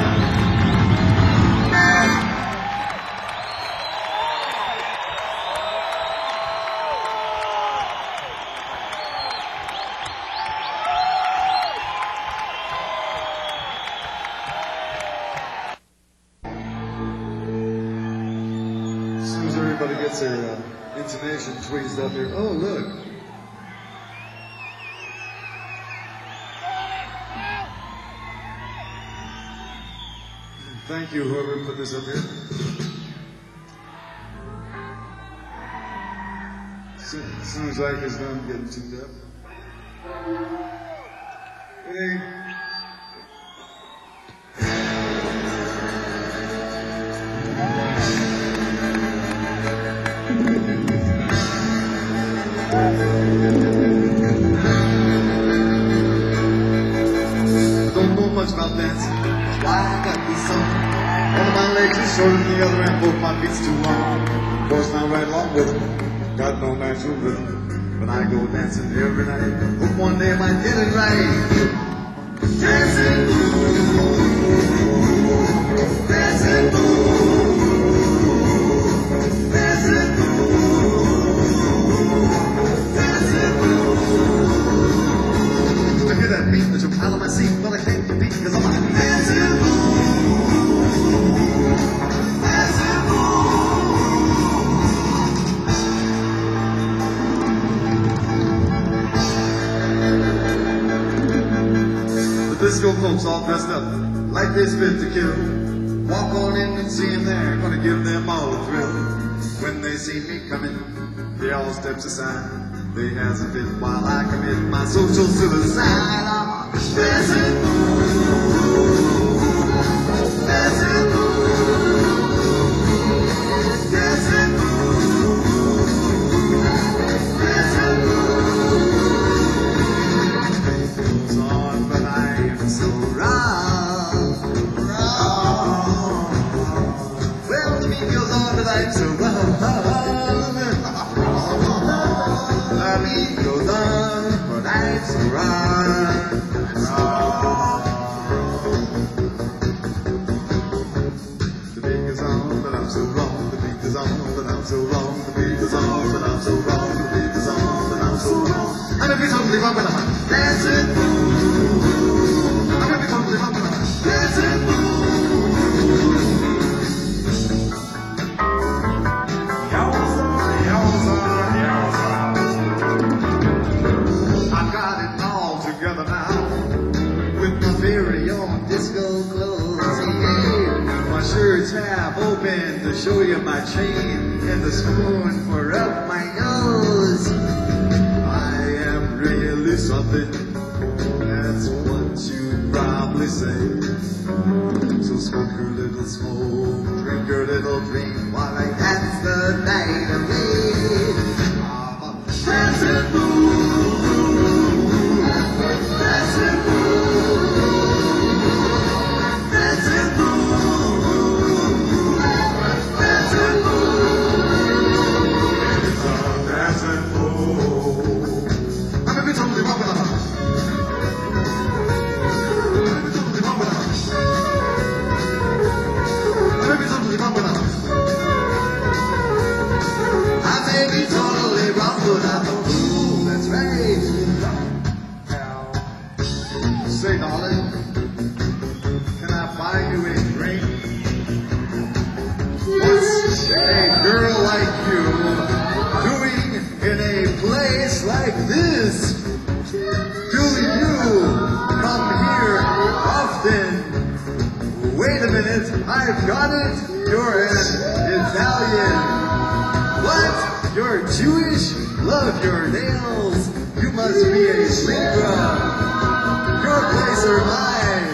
As soon as everybody gets their uh, intonation tweezed up here. Oh, look. Thank you, whoever put this up here. As soon as, soon as Ike is done getting tuned up. Hey. Don't know much about dancing. Why I got this song. One of my legs is shorter than the other, and both my feet's too long. Of course, I'm right along with it. Got no natural rhythm, but I go dancing every night. Hope one day I might get it right. Dancing, dancing, dancing, dancing. disco folks all dressed up like they spit to kill. Walk on in and see them there, gonna give them all a thrill. When they see me coming, they all steps aside. They hesitate while I commit my social suicide. I'm dancing, dancing, dancing, dancing. Goes on, but I am so wrong, wrong. Well, the beat goes on, but I'm so wrong. The beat goes on, but I'm so wrong, wrong. The beat goes on, but I'm so wrong. The beat goes on, but I'm so wrong. The beat goes on, but I'm so wrong. The beat goes on, but I'm so wrong. I'm gonna be totally wrong, but I'm dancing. I'm gonna be totally wrong, but I'm dancing. Yowza, yowza, yowza. I've got it all together now with my very own disco clothes. Yeah, my shirt's half open to show you my chain and the spoon for up my nose. I am really something, that's what you probably say. So smoke your little smoke, drink your little drink while I dance the night away. I'm a dancing fool, dancing fool, dancing fool, dancing fool, dancing fool. I'm gonna be totally wrong with her. I may be totally wrong, but I'm a fool, that's right. Say, darling, can I buy you a drink? What's a girl like you doing in a place like this? Do you come here often? Wait a minute, I've got it. You're an Italian. What? You're Jewish? Love your nails. You must be a Libra. Your place or mine?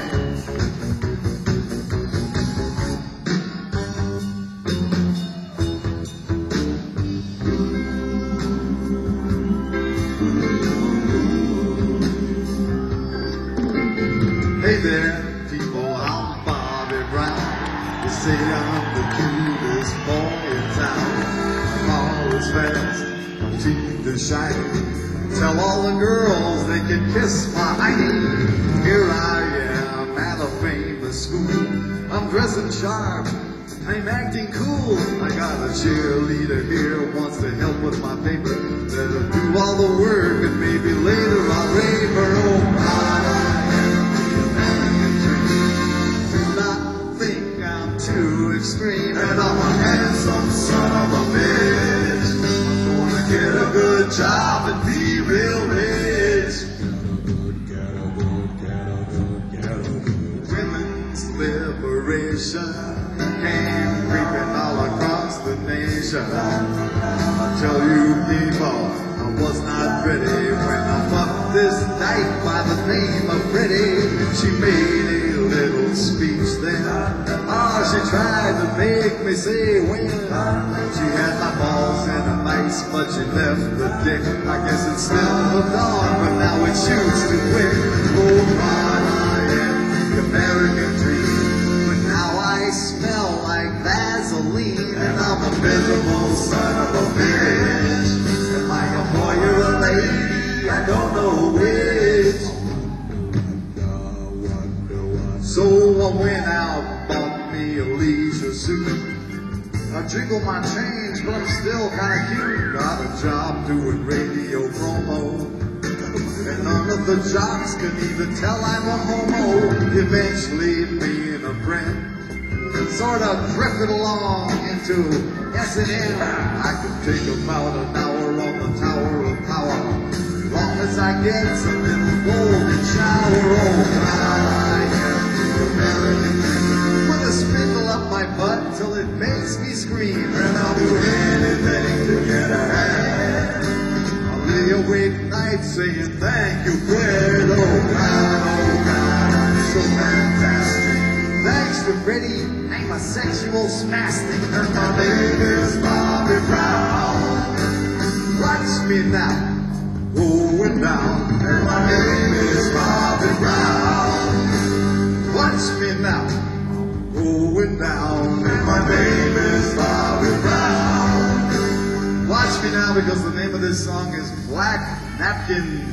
Hey there, people, I'm Bobby Brown. They say I'm the cutest boy in town. I'm always fast, my teeth are shiny. Tell all the girls they can kiss my hiney. Here I am at a famous school. I'm dressing sharp, I'm acting cool. I got a cheerleader here, wants to help with my paper. Let her do all the work and maybe later I'll rave her. Oh, God, I am the American dream. Do not think I'm too extreme, and I'm a handsome son of a bitch. I'm gonna get a good job and be real rich. Women's liberation came creeping all across the nation. I tell you people, I was not ready when I fucked this dyke by the name of Freddie. She made a little speech then. Ah, she tried to make me say when. She had my balls in a vice, but she left the dick. I guess it still hooked on, but now it shoots too quick. Oh God, I am the American dream, but now I smell like Vaseline, and I'm a miserable son of a bitch. Am I a boy or a lady? I don't know which. So I went out, bought me a leisure suit. I jiggle my change, but I'm still kinda cute. Got a job doing radio promo, and none of the jocks can even tell I'm a homo. Eventually, me and a friend sort of drifted along into S and M. I could take about an hour on the Tower of Power. As long as I get some little golden shower, oh, I can be American dream. With a sprinkle up my butt till it makes me scream. And I'll do anything to get ahead. I'll lay awake nights saying thank you, Fred. Oh God, oh God, I'm so fantastic. Thanks to Freddie, I'm a sexual spastic. And my name is Bobby Brown. Watch me now, going down. And my name is Bobby Brown. Watch me now, going down. And my name is Bobby Brown. Watch me now, because the name of this song is Black Napkins.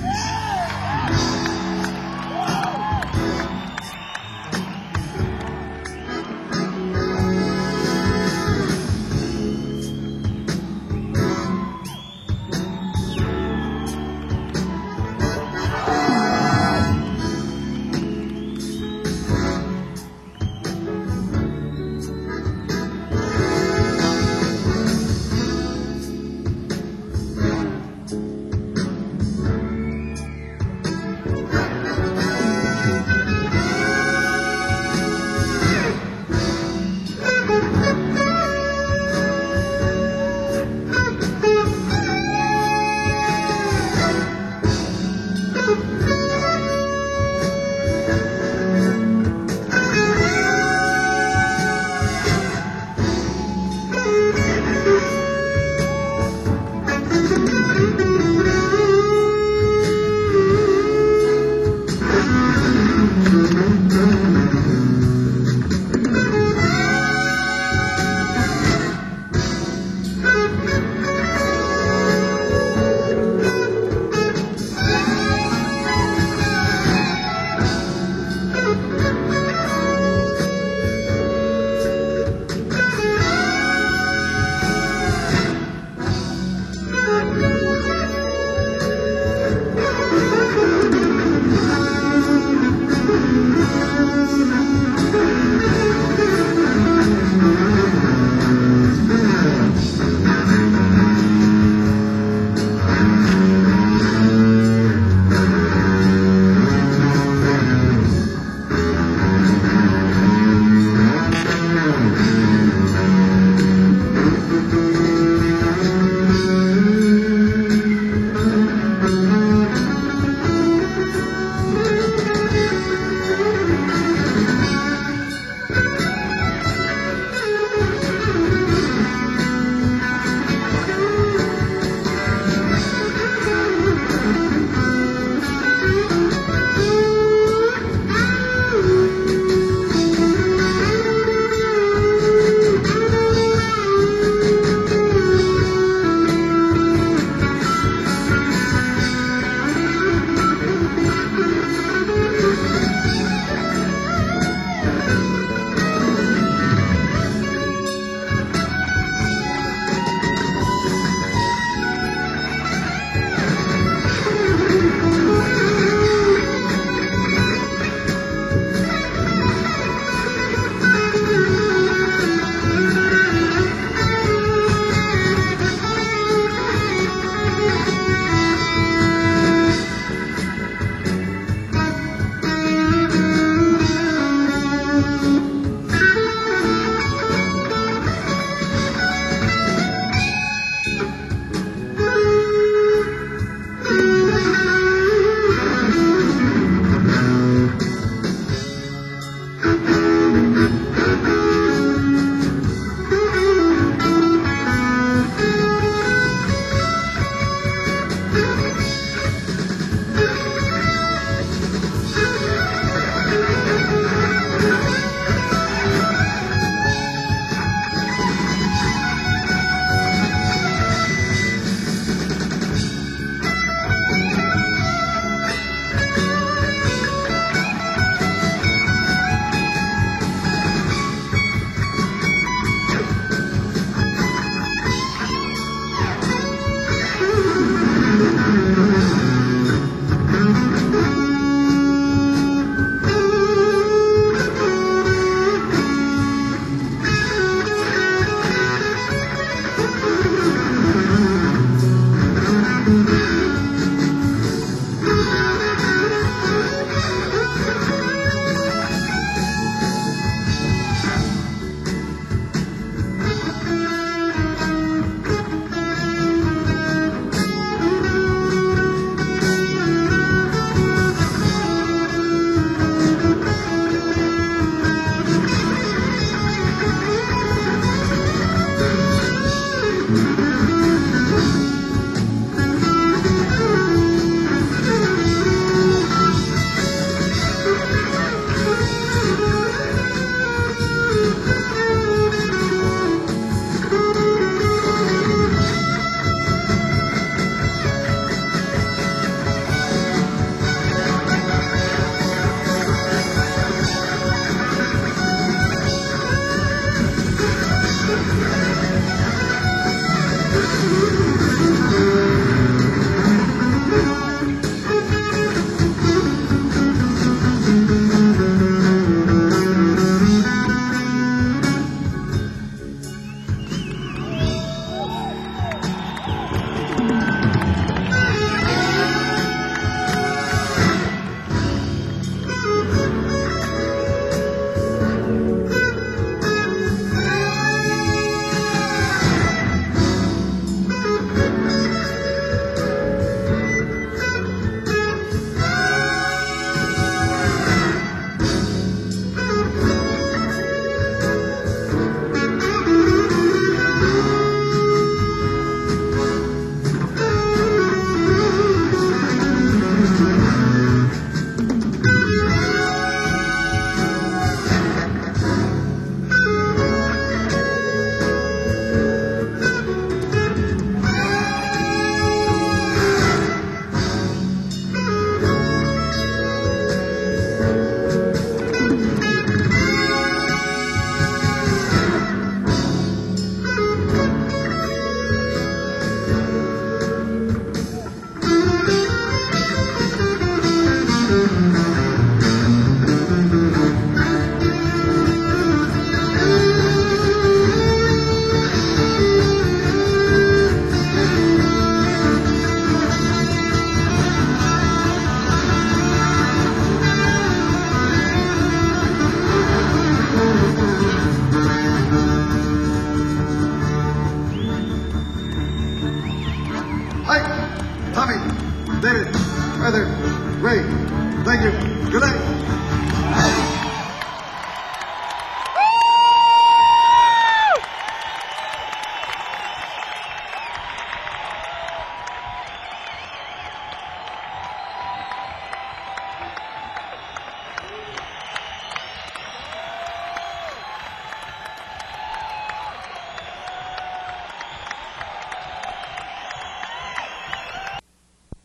Tommy, David, Heather, Ray, thank you. Good night.